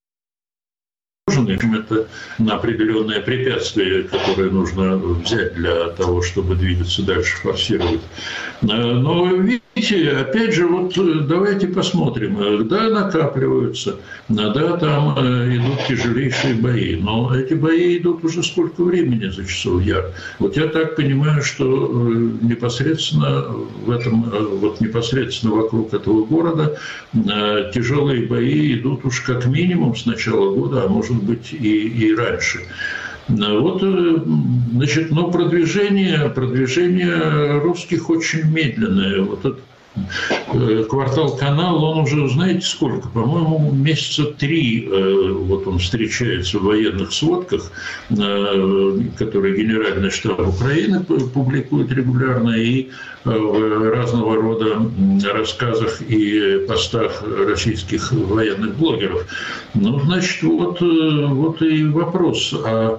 это определенное препятствие, которое нужно взять для того, чтобы двигаться дальше, форсировать. Но, видите, опять же, вот давайте посмотрим. Да, накапливаются, да, там идут тяжелейшие бои, но эти бои идут уже сколько времени за Часов Яр. Вот я так понимаю, что непосредственно в этом, вот непосредственно вокруг этого города тяжелые бои идут уж как минимум с начала года, а может быть и, и раньше. Вот, значит, но продвижение, продвижение русских очень медленное. Вот этот квартал «Канал», он уже, знаете, сколько? По-моему, месяца три вот он встречается в военных сводках, которые Генеральный штаб Украины публикует регулярно, и в разного рода рассказах и постах российских военных блогеров. Ну, значит, вот, вот и вопрос, а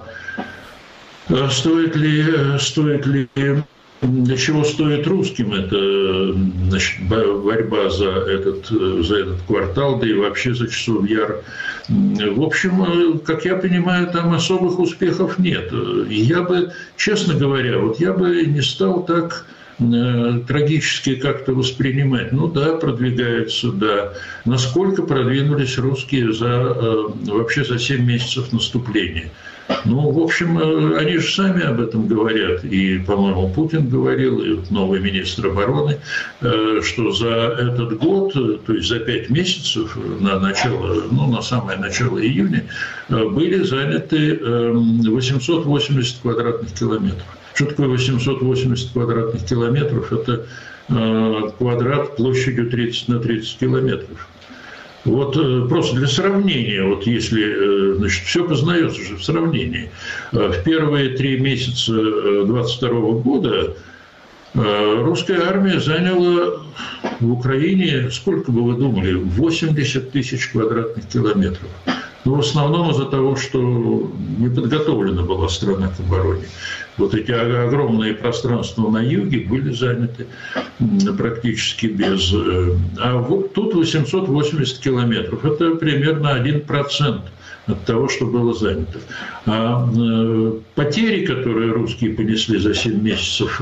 стоит ли, стоит ли для чего стоит русским эта, значит, борьба за этот, за этот квартал, да и вообще за Часов Яр? В общем, как я понимаю, там особых успехов нет. И я бы, честно говоря, вот я бы не стал так трагически как-то воспринимать. Ну да, продвигаются, да. Насколько продвинулись русские за, вообще за семь месяцев наступления? Ну, в общем, они же сами об этом говорят. И, по-моему, Путин говорил, и новый министр обороны, что за этот год, то есть за пять месяцев, на начало, ну, на самое начало июня, были заняты восемьсот восемьдесят квадратных километров. Что такое восемьсот восемьдесят квадратных километров? Это квадрат площадью тридцать на тридцать километров. Вот просто для сравнения, вот если, значит, все познается же в сравнении. В первые три месяца двадцать второго года русская армия заняла в Украине, сколько бы вы думали, восемьдесят тысяч квадратных километров. Но в основном из-за того, что не подготовлена была страна к обороне. Вот эти огромные пространства на юге были заняты практически без... А вот тут восемьсот восемьдесят километров. Это примерно один процент от того, что было занято. А потери, которые русские понесли за семь месяцев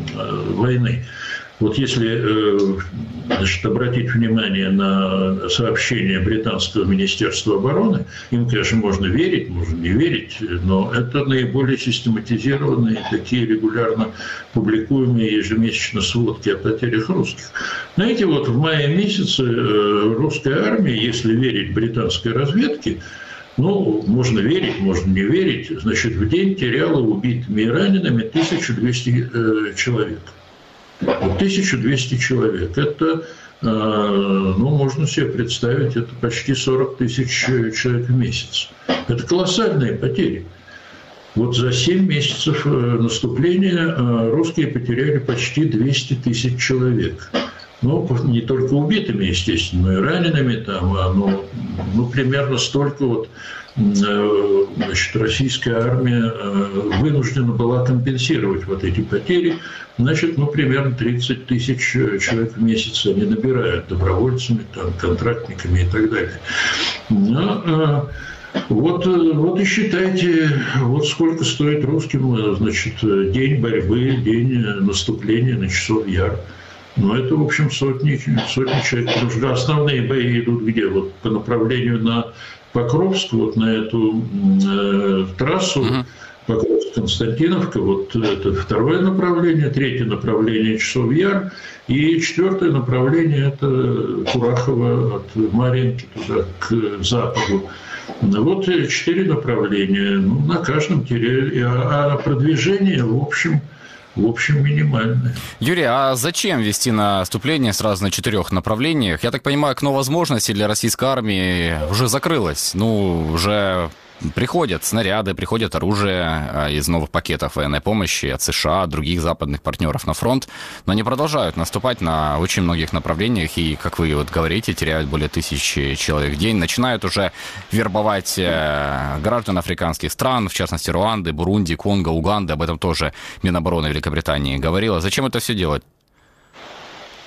войны, вот если, значит, обратить внимание на сообщение британского министерства обороны, им, конечно, можно верить, можно не верить, но это наиболее систематизированные, такие регулярно публикуемые ежемесячно сводки о потерях русских. Знаете, вот в мае месяце русская армия, если верить британской разведке, ну, можно верить, можно не верить, значит, в день теряла убитыми и ранеными тысячу двести человек. тысяча двести человек. Это, ну, можно себе представить, это почти сорок тысяч человек в месяц. Это колоссальные потери. Вот за семь месяцев наступления русские потеряли почти двести тысяч человек. Ну, не только убитыми, естественно, но и ранеными. Там, ну, ну, примерно столько вот, значит, российская армия вынуждена была компенсировать вот эти потери. Значит, ну, примерно тридцать тысяч человек в месяц они набирают добровольцами, там, контрактниками и так далее. Но, вот, вот и считайте, вот сколько стоит русским, значит, день борьбы, день наступления на Часов Яр. Ну, это, в общем, сотни, сотни человек. Потому что основные бои идут где? Вот по направлению на Покровск, вот на эту э, трассу, uh-huh. Покровск-Константиновка, вот это второе направление, третье направление Часов Яр, и четвертое направление – это Курахово от Марьинки туда к западу. Вот четыре направления, ну, на каждом теряли, а продвижение, в общем, в общем, минимальное. Юрий, а зачем вести наступление сразу на четырех направлениях? Я так понимаю, окно возможностей для российской армии уже закрылось. Ну, уже приходят снаряды, приходят оружие из новых пакетов военной помощи от США, от других западных партнеров на фронт, но они продолжают наступать на очень многих направлениях и, как вы вот говорите, теряют более тысячи человек в день, начинают уже вербовать граждан африканских стран, в частности Руанды, Бурунди, Конго, Уганды, об этом тоже Минобороны Великобритании говорила. Зачем это все делать?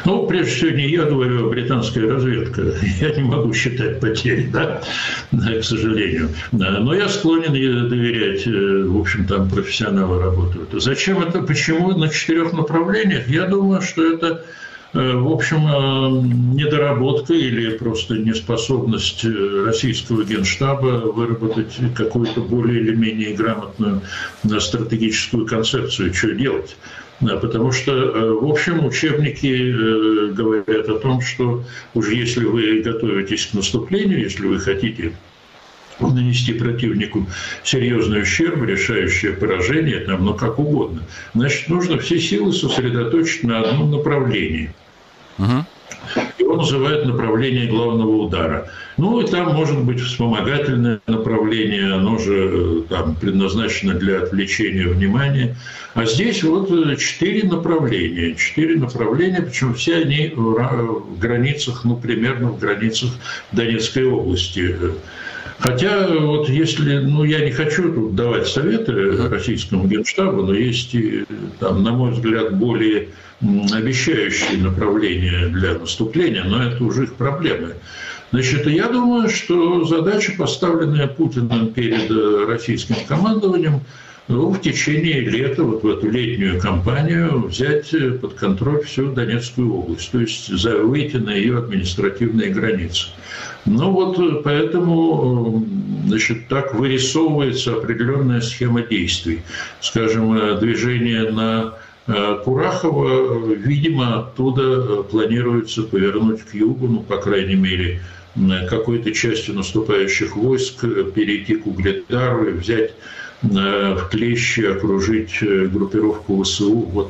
Ну, прежде всего, не я говорю, а британская разведка. Я не могу считать потери, да, к сожалению. Но я склонен доверять, в общем, там профессионалы работают. Зачем это? Почему на четырех направлениях? Я думаю, что это, в общем, недоработка или просто неспособность российского генштаба выработать какую-то более или менее грамотную стратегическую концепцию, что делать. Потому что, в общем, учебники говорят о том, что уж если вы готовитесь к наступлению, если вы хотите нанести противнику серьезный ущерб, решающее поражение, там, ну как угодно, значит, нужно все силы сосредоточить на одном направлении. Uh-huh. Его называют направление главного удара. Ну, и там может быть вспомогательное направление, оно же там предназначено для отвлечения внимания. А здесь вот четыре направления. Четыре направления, причем все они в границах, ну, примерно в границах Донецкой области. Хотя вот если, ну, я не хочу тут давать советы российскому генштабу, но есть, там, на мой взгляд, более обещающие направления для наступления, но это уже их проблемы. Значит, я думаю, что задача, поставленная Путиным перед российским командованием, ну, в течение лета, вот в эту летнюю кампанию, взять под контроль всю Донецкую область, то есть выйти на ее административные границы. Ну вот поэтому, значит, так вырисовывается определенная схема действий. Скажем, движение на Курахово, видимо, оттуда планируется повернуть к югу, ну, по крайней мере, какой-то частью наступающих войск, перейти к Угледару и взять в клещи, окружить группировку ВСУ вот,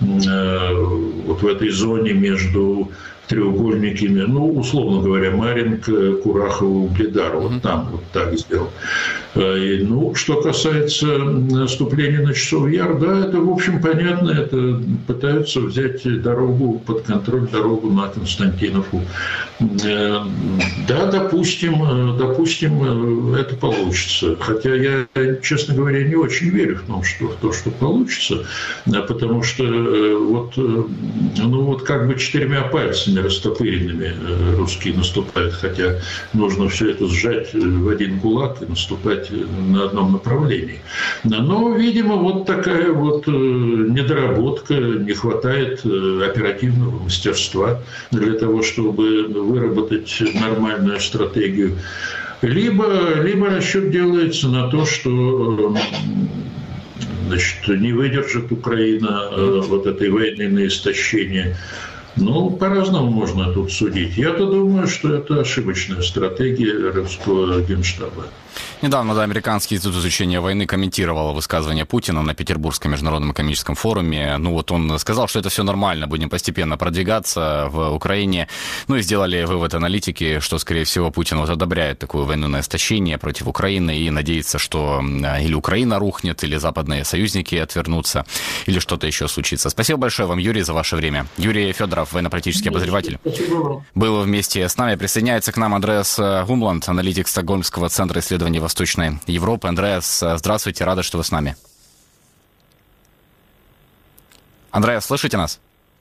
вот в этой зоне между треугольниками, ну, условно говоря, Маринка, Курахово, Угледар, вот там вот так сделал. И, ну, что касается наступления на Часов Яр, да, это, в общем, понятно, это пытаются взять дорогу под контроль, дорогу на Константиновку. Да, допустим, допустим, это получится. Хотя я, честно говоря, не очень верю в, том, что, в то, что получится, потому что вот, ну, вот как бы четырьмя пальцами растопыренными русские наступают, хотя нужно все это сжать в один кулак и наступать на одном направлении. Но, видимо, вот такая вот недоработка, не хватает оперативного мастерства для того, чтобы выработать нормальную стратегию. Либо, либо расчет делается на то, что, значит, не выдержит Украина вот этой войны на истощение. Ну, по-разному можно тут судить. Я-то думаю, что это ошибочная стратегия русского генштаба. Недавно, да, Американский институт изучения войны комментировал высказывание Путина на Петербургском международном экономическом форуме. Ну вот он сказал, что это все нормально, будем постепенно продвигаться в Украине. Ну и сделали вывод аналитики, что, скорее всего, Путин вот одобряет такое военное истощение против Украины и надеется, что или Украина рухнет, или западные союзники отвернутся, или что-то еще случится. Спасибо большое вам, Юрий, за ваше время. Юрий Федоров, военно-политический обозреватель, был вместе с нами. Присоединяется к нам Андреас Гумланд, аналитик Стокгольмского центра исследований Восточной Европы. Андреас, здравствуйте, рада, что вы с нами. Андреас, слышите нас?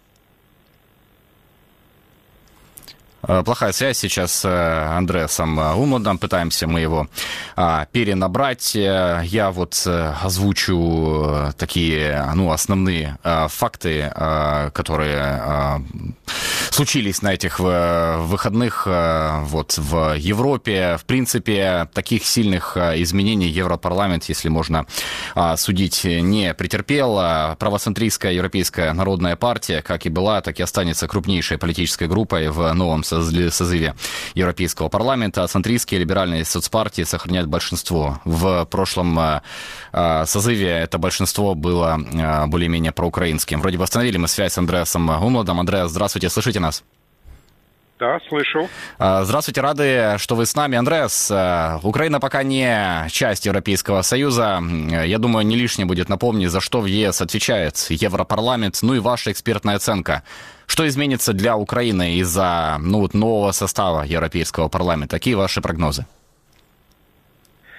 Плохая связь сейчас с Андреасом Гумландом. Пытаемся мы его а, перенабрать. Я вот озвучу такие, ну, основные а, факты, а, которые а, случились на этих выходных а, вот, в Европе. В принципе, таких сильных изменений Европарламент, если можно а, судить, не претерпел. Правоцентристская Европейская народная партия, как и была, так и останется крупнейшей политической группой в новом созыве Европейского парламента. Центристские либеральные соцпартии сохраняют большинство. В прошлом э, созыве это большинство было э, более-менее проукраинским. Вроде бы восстановили мы связь с Андреасом Гумландом. Андреас, здравствуйте, слышите нас? Да, слышу. Здравствуйте, рады, что вы с нами. Андреас, Украина пока не часть Европейского Союза. Я думаю, не лишнее будет напомнить, за что в ЕС отвечает Европарламент, ну и ваша экспертная оценка. Что изменится для Украины из-за, ну, вот, нового состава Европейского парламента? Какие ваши прогнозы?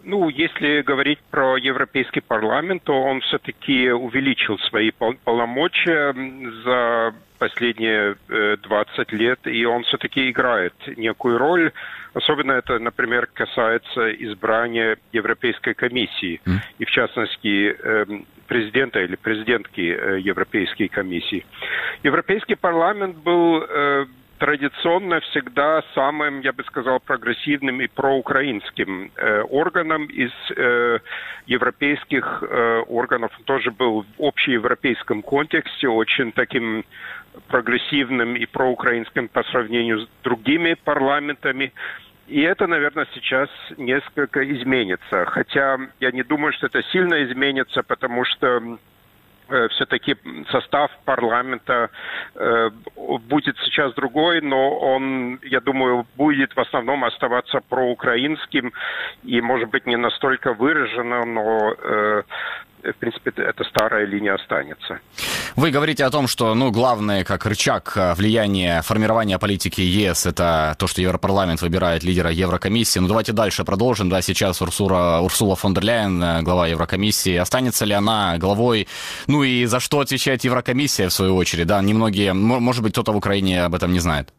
Ну, если говорить про Европейский парламент, то он все-таки увеличил свои полномочия за последние двадцать лет, и он все-таки играет некую роль. Особенно это, например, касается избрания Европейской комиссии, mm. и в частности президента или президентки Европейской комиссии. Европейский парламент был традиционно всегда самым, я бы сказал, прогрессивным и проукраинским э, органом из э, европейских э, органов. Он тоже был в общеевропейском контексте очень таким прогрессивным и проукраинским по сравнению с другими парламентами. И это, наверное, сейчас несколько изменится. Хотя я не думаю, что это сильно изменится, потому что все-таки состав парламента э, будет сейчас другой, но он, я думаю, будет в основном оставаться проукраинским и, может быть, не настолько выраженно, но э, в принципе, эта старая линия останется. Вы говорите о том, что, ну, главное, как рычаг влияния формирования политики ЕС, это то, что Европарламент выбирает лидера Еврокомиссии. Ну, давайте дальше продолжим. Да, сейчас Урсула, Урсула фон дер Ляйен, глава Еврокомиссии. Останется ли она главой? Ну, и за что отвечает Еврокомиссия, в свою очередь? Да, немногие, может быть, кто-то в Украине об этом не знает.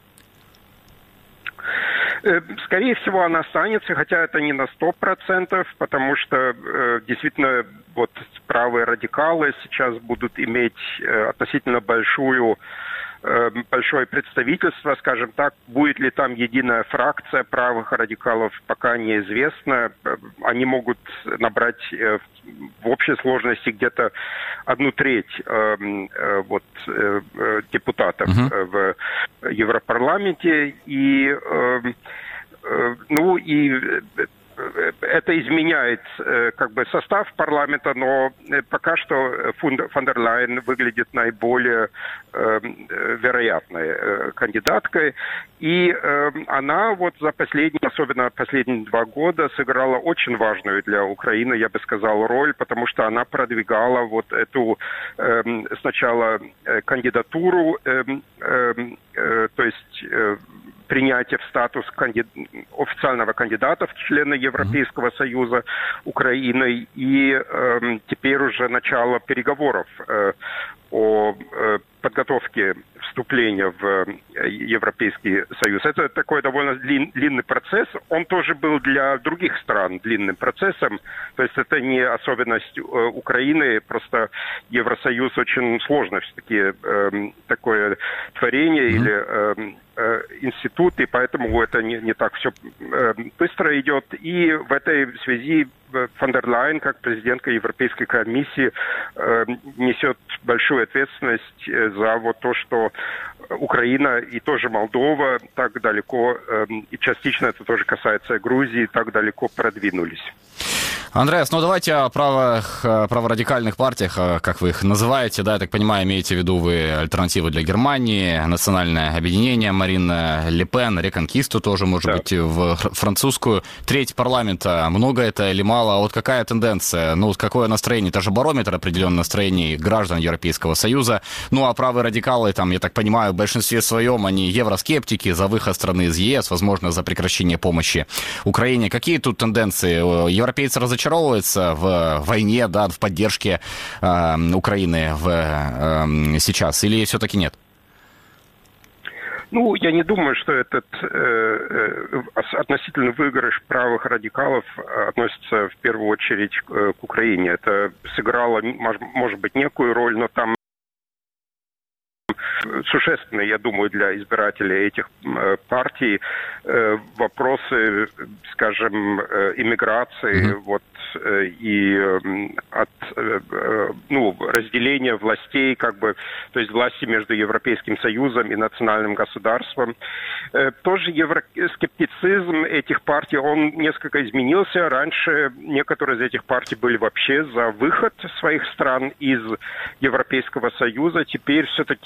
Скорее всего, она останется, хотя это не на сто процентов, потому что э, действительно вот правые радикалы сейчас будут иметь э, относительно большую, э, большое представительство, скажем так. Будет ли там единая фракция правых радикалов, пока неизвестно. Они могут набрать э, в общей сложности где-то одну треть э, э, вот, э, депутатов uh-huh. в Европарламенте. И, э, э, ну, и это изменяет как бы состав парламента, но пока что фон дер Ляйен выглядит наиболее э, вероятной э, кандидаткой. И э, она вот за последние, особенно последние два года, сыграла очень важную для Украины, я бы сказал, роль, потому что она продвигала вот эту э, сначала кандидатуру, э, э, э, то есть э, принятие в статус кандид... официального кандидата в члены Европейского mm-hmm. Союза Украиной и э, теперь уже начало переговоров э, о э, подготовке вступления в Европейский Союз. Это такой довольно длин, длинный процесс. Он тоже был для других стран длинным процессом. То есть это не особенность э, Украины, просто Евросоюз очень сложно все-таки э, такое творение mm-hmm. или э, э, институт, и поэтому это не, не так все э, быстро идет. И в этой связи фон дер Ляйен, как президентка Европейской комиссии, э, несет большую ответственность за вот то, что Украина и тоже Молдова так далеко, э, и частично это тоже касается Грузии, так далеко продвинулись. Андреас, ну давайте о правых, праворадикальных партиях, как вы их называете, да, я так понимаю, имеете в виду вы альтернативу для Германии, национальное объединение, Марин Ле Пен, Реконкисту тоже, может да. быть, в французскую. Треть парламента, много это или мало? А вот какая тенденция? Ну, какое настроение? Это же барометр определенного настроения граждан Европейского Союза. Ну, а правые радикалы, там, я так понимаю, в большинстве своем, они евроскептики, за выход страны из ЕС, возможно, за прекращение помощи Украине. Какие тут тенденции? Европейцы разочарованы в войне, да, в поддержке э, Украины в, э, сейчас, или все-таки нет? Ну, я не думаю, что этот э, относительный выигрыш правых радикалов относится в первую очередь к, к Украине. Это сыграло, может быть, некую роль, но там существенные, я думаю, для избирателей этих э, партий э, вопросы, скажем, э, иммиграции, mm-hmm. вот, э, и э, от э, ну, разделения властей, как бы, то есть власти между Европейским Союзом и национальным государством. Э, тоже евроскептицизм этих партий, он несколько изменился. Раньше некоторые из этих партий были вообще за выход своих стран из Европейского Союза. Теперь все-таки больше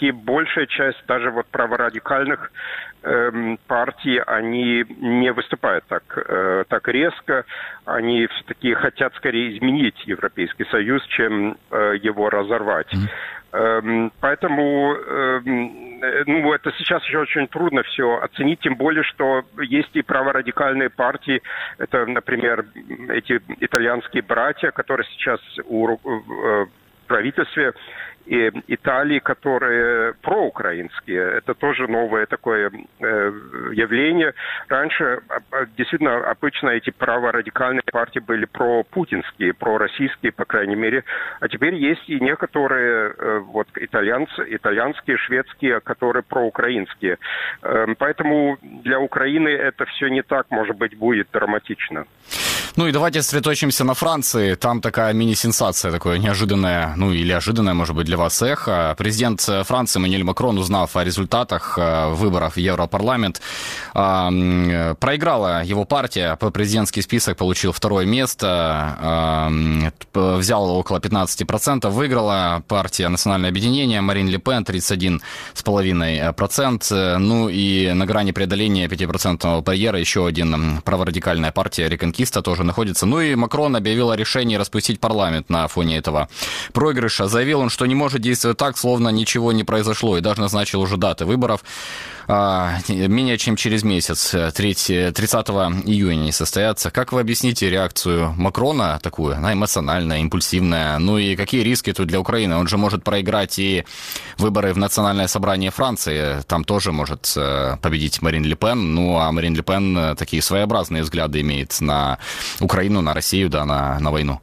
большая часть даже вот праворадикальных э, партий, они не выступают так, э, так резко. Они все-таки хотят скорее изменить Европейский Союз, чем э, его разорвать. Mm-hmm. Поэтому, ну, это сейчас еще очень трудно все оценить, тем более, что есть и праворадикальные партии. Это, например, эти итальянские братья, которые сейчас у правительстве Италии, которые проукраинские. Это тоже новое такое э, явление. Раньше действительно обычно эти праворадикальные партии были пропутинские, пророссийские, по крайней мере. А теперь есть и некоторые э, вот итальянцы, итальянские, шведские, которые проукраинские. Э, поэтому для Украины это все не так, может быть, будет драматично. Ну и давайте сосредоточимся на Франции. Там такая мини-сенсация, такое неожиданное, ну или ожиданное, может быть, для вас эхо. Президент Франции Эммануэль Макрон, узнав о результатах выборов в Европарламент, проиграла его партия. Президентский список получил второе место, взял около пятнадцать процентов. Выиграла партия «Национальное объединение» Марин Ле Пен, тридцать один целых пять десятых процента. Ну и на грани преодоления пятипроцентного барьера еще один праворадикальная партия «Реконкиста» тоже находится. Ну и Макрон объявил о решении распустить парламент на фоне этого проигрыша. Заявил он, что не может действовать так, словно ничего не произошло, и даже назначил уже даты выборов. А, менее чем через месяц, тридцатого июня они состоятся. Как вы объясните реакцию Макрона такую, она эмоциональная, импульсивная? Ну и какие риски тут для Украины? Он же может проиграть и выборы в Национальное собрание Франции. Там тоже может победить Марин Ле Пен. Ну а Марин Ле Пен такие своеобразные взгляды имеет на Украину, на Россию, да, на, на войну.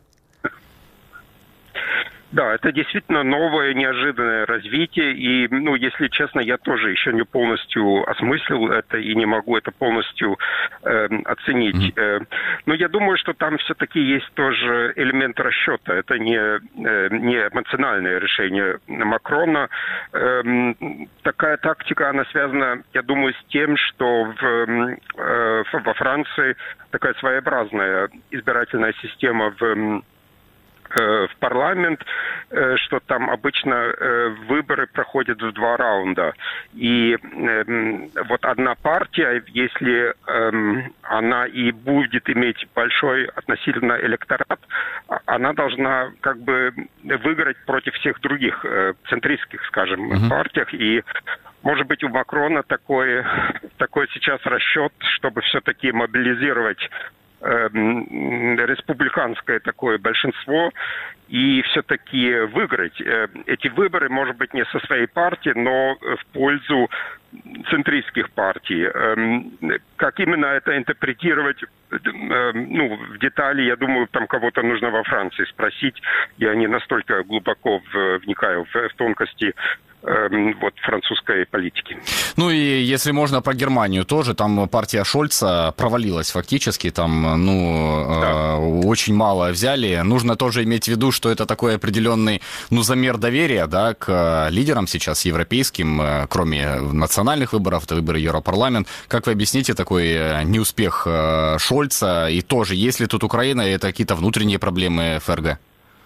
Да, это действительно новое, неожиданное развитие, и, ну, если честно, я тоже еще не полностью осмыслил это и не могу это полностью э, оценить. Mm-hmm. Но я думаю, что там все-таки есть тоже элемент расчета. Это не, э, не эмоциональное решение Макрона. Э, такая тактика, она связана, я думаю, с тем, что в, э, во Франции такая своеобразная избирательная система в в парламент, что там обычно выборы проходят в два раунда. И вот одна партия, если она и будет иметь большой относительно электорат, она должна как бы выиграть против всех других центристских, скажем, uh-huh. партиях. И может быть, у Макрона такой, такой сейчас расчет, чтобы все-таки мобилизировать республиканское такое большинство и все-таки выиграть эти выборы, может быть, не со своей партии, но в пользу центристских партий. Как именно это интерпретировать, ну, в детали, я думаю, там кого-то нужно во Франции спросить. Я не настолько глубоко вникаю в тонкости вот французской политики. Ну и если можно про Германию тоже, там партия Шольца провалилась фактически, там, ну, да. э, очень мало взяли. Нужно тоже иметь в виду, что это такой определенный, ну, замер доверия, да, к лидерам сейчас европейским, кроме национальных выборов, это выборы Европарламент. Как вы объясните такой неуспех Шольца? И тоже, есть ли тут Украина, это какие-то внутренние проблемы ФРГ?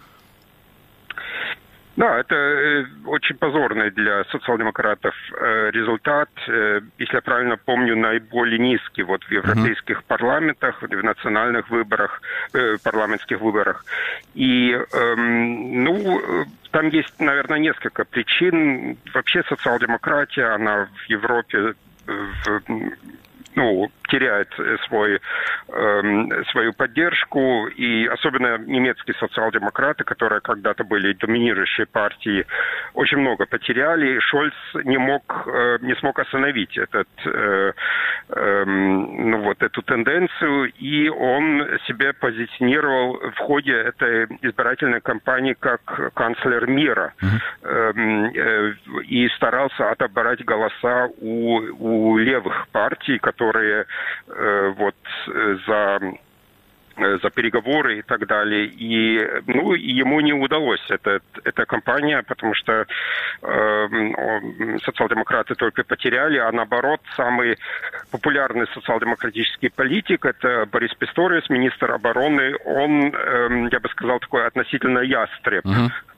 Да, это очень позорный для социал-демократов результат. Если я правильно помню, наиболее низкий вот в европейских uh-huh. парламентах, в национальных выборах, парламентских выборах. И, ну, там есть, наверное, несколько причин. Вообще социал-демократия, она в Европе в, ну, теряет свой, э, свою поддержку, и особенно немецкие социал-демократы, которые когда-то были доминирующей партией, очень много потеряли. Шольц не мог, э, не смог остановить этот, э, э, ну, вот эту тенденцию, и он себя позиционировал в ходе этой избирательной кампании как канцлер мира. Mm-hmm. э, э, и старался отобрать голоса у, у левых партий, которые вот за, за переговоры и так далее. И, ну, ему не удалось эта, эта кампания, потому что э, социал-демократы только потеряли, а наоборот, самый популярный социал-демократический политик, это Борис Писторис, министр обороны, он, э, я бы сказал, такой относительно ястреб. Uh-huh.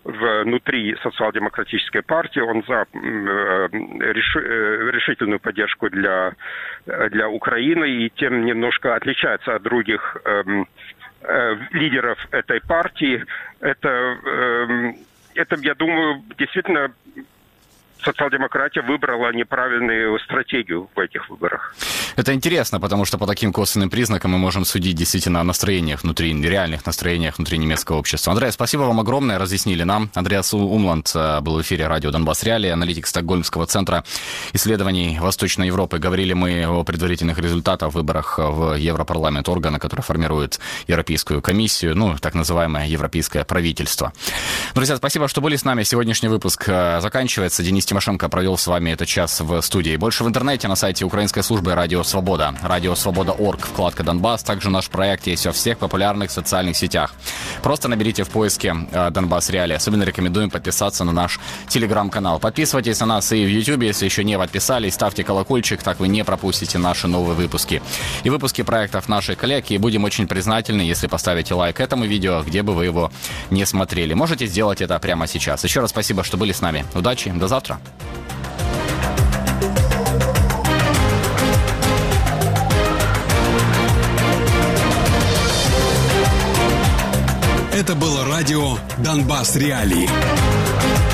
внутри социал-демократической партии. Он за решительную поддержку для, для Украины и тем немножко отличается от других лидеров этой партии. Это, это, я думаю, действительно социал-демократия выбрала неправильную стратегию в этих выборах. Это интересно, потому что по таким косвенным признакам мы можем судить действительно о настроениях внутри, реальных настроениях внутри немецкого общества. Андреас, спасибо вам огромное, разъяснили нам. Андреас Умланд был в эфире радио «Донбасс Реалии», аналитик Стокгольмского центра исследований Восточной Европы. Говорили мы о предварительных результатах в выборах в Европарламент, органа, который формирует Европейскую комиссию, ну, так называемое европейское правительство. Друзья, спасибо, что были с нами. Сегодняшний выпуск заканчивается. Денис Тимошенко провел с вами этот час в студии. Больше в интернете на сайте украинской службы «Радио Свобода». «Радио Свобода точка орг», вкладка «Донбасс». Также наш проект есть во всех популярных социальных сетях. Просто наберите в поиске «Донбасс Реалии». Особенно рекомендуем подписаться на наш телеграм-канал. Подписывайтесь на нас и в Ютубе, если еще не подписались. Ставьте колокольчик, так вы не пропустите наши новые выпуски. И выпуски проектов наших коллег. И будем очень признательны, если поставите лайк этому видео, где бы вы его не смотрели. Можете сделать это прямо сейчас. Еще раз спасибо, что были с нами. Удачи, до завтра. Это было радио «Донбасс Реалии».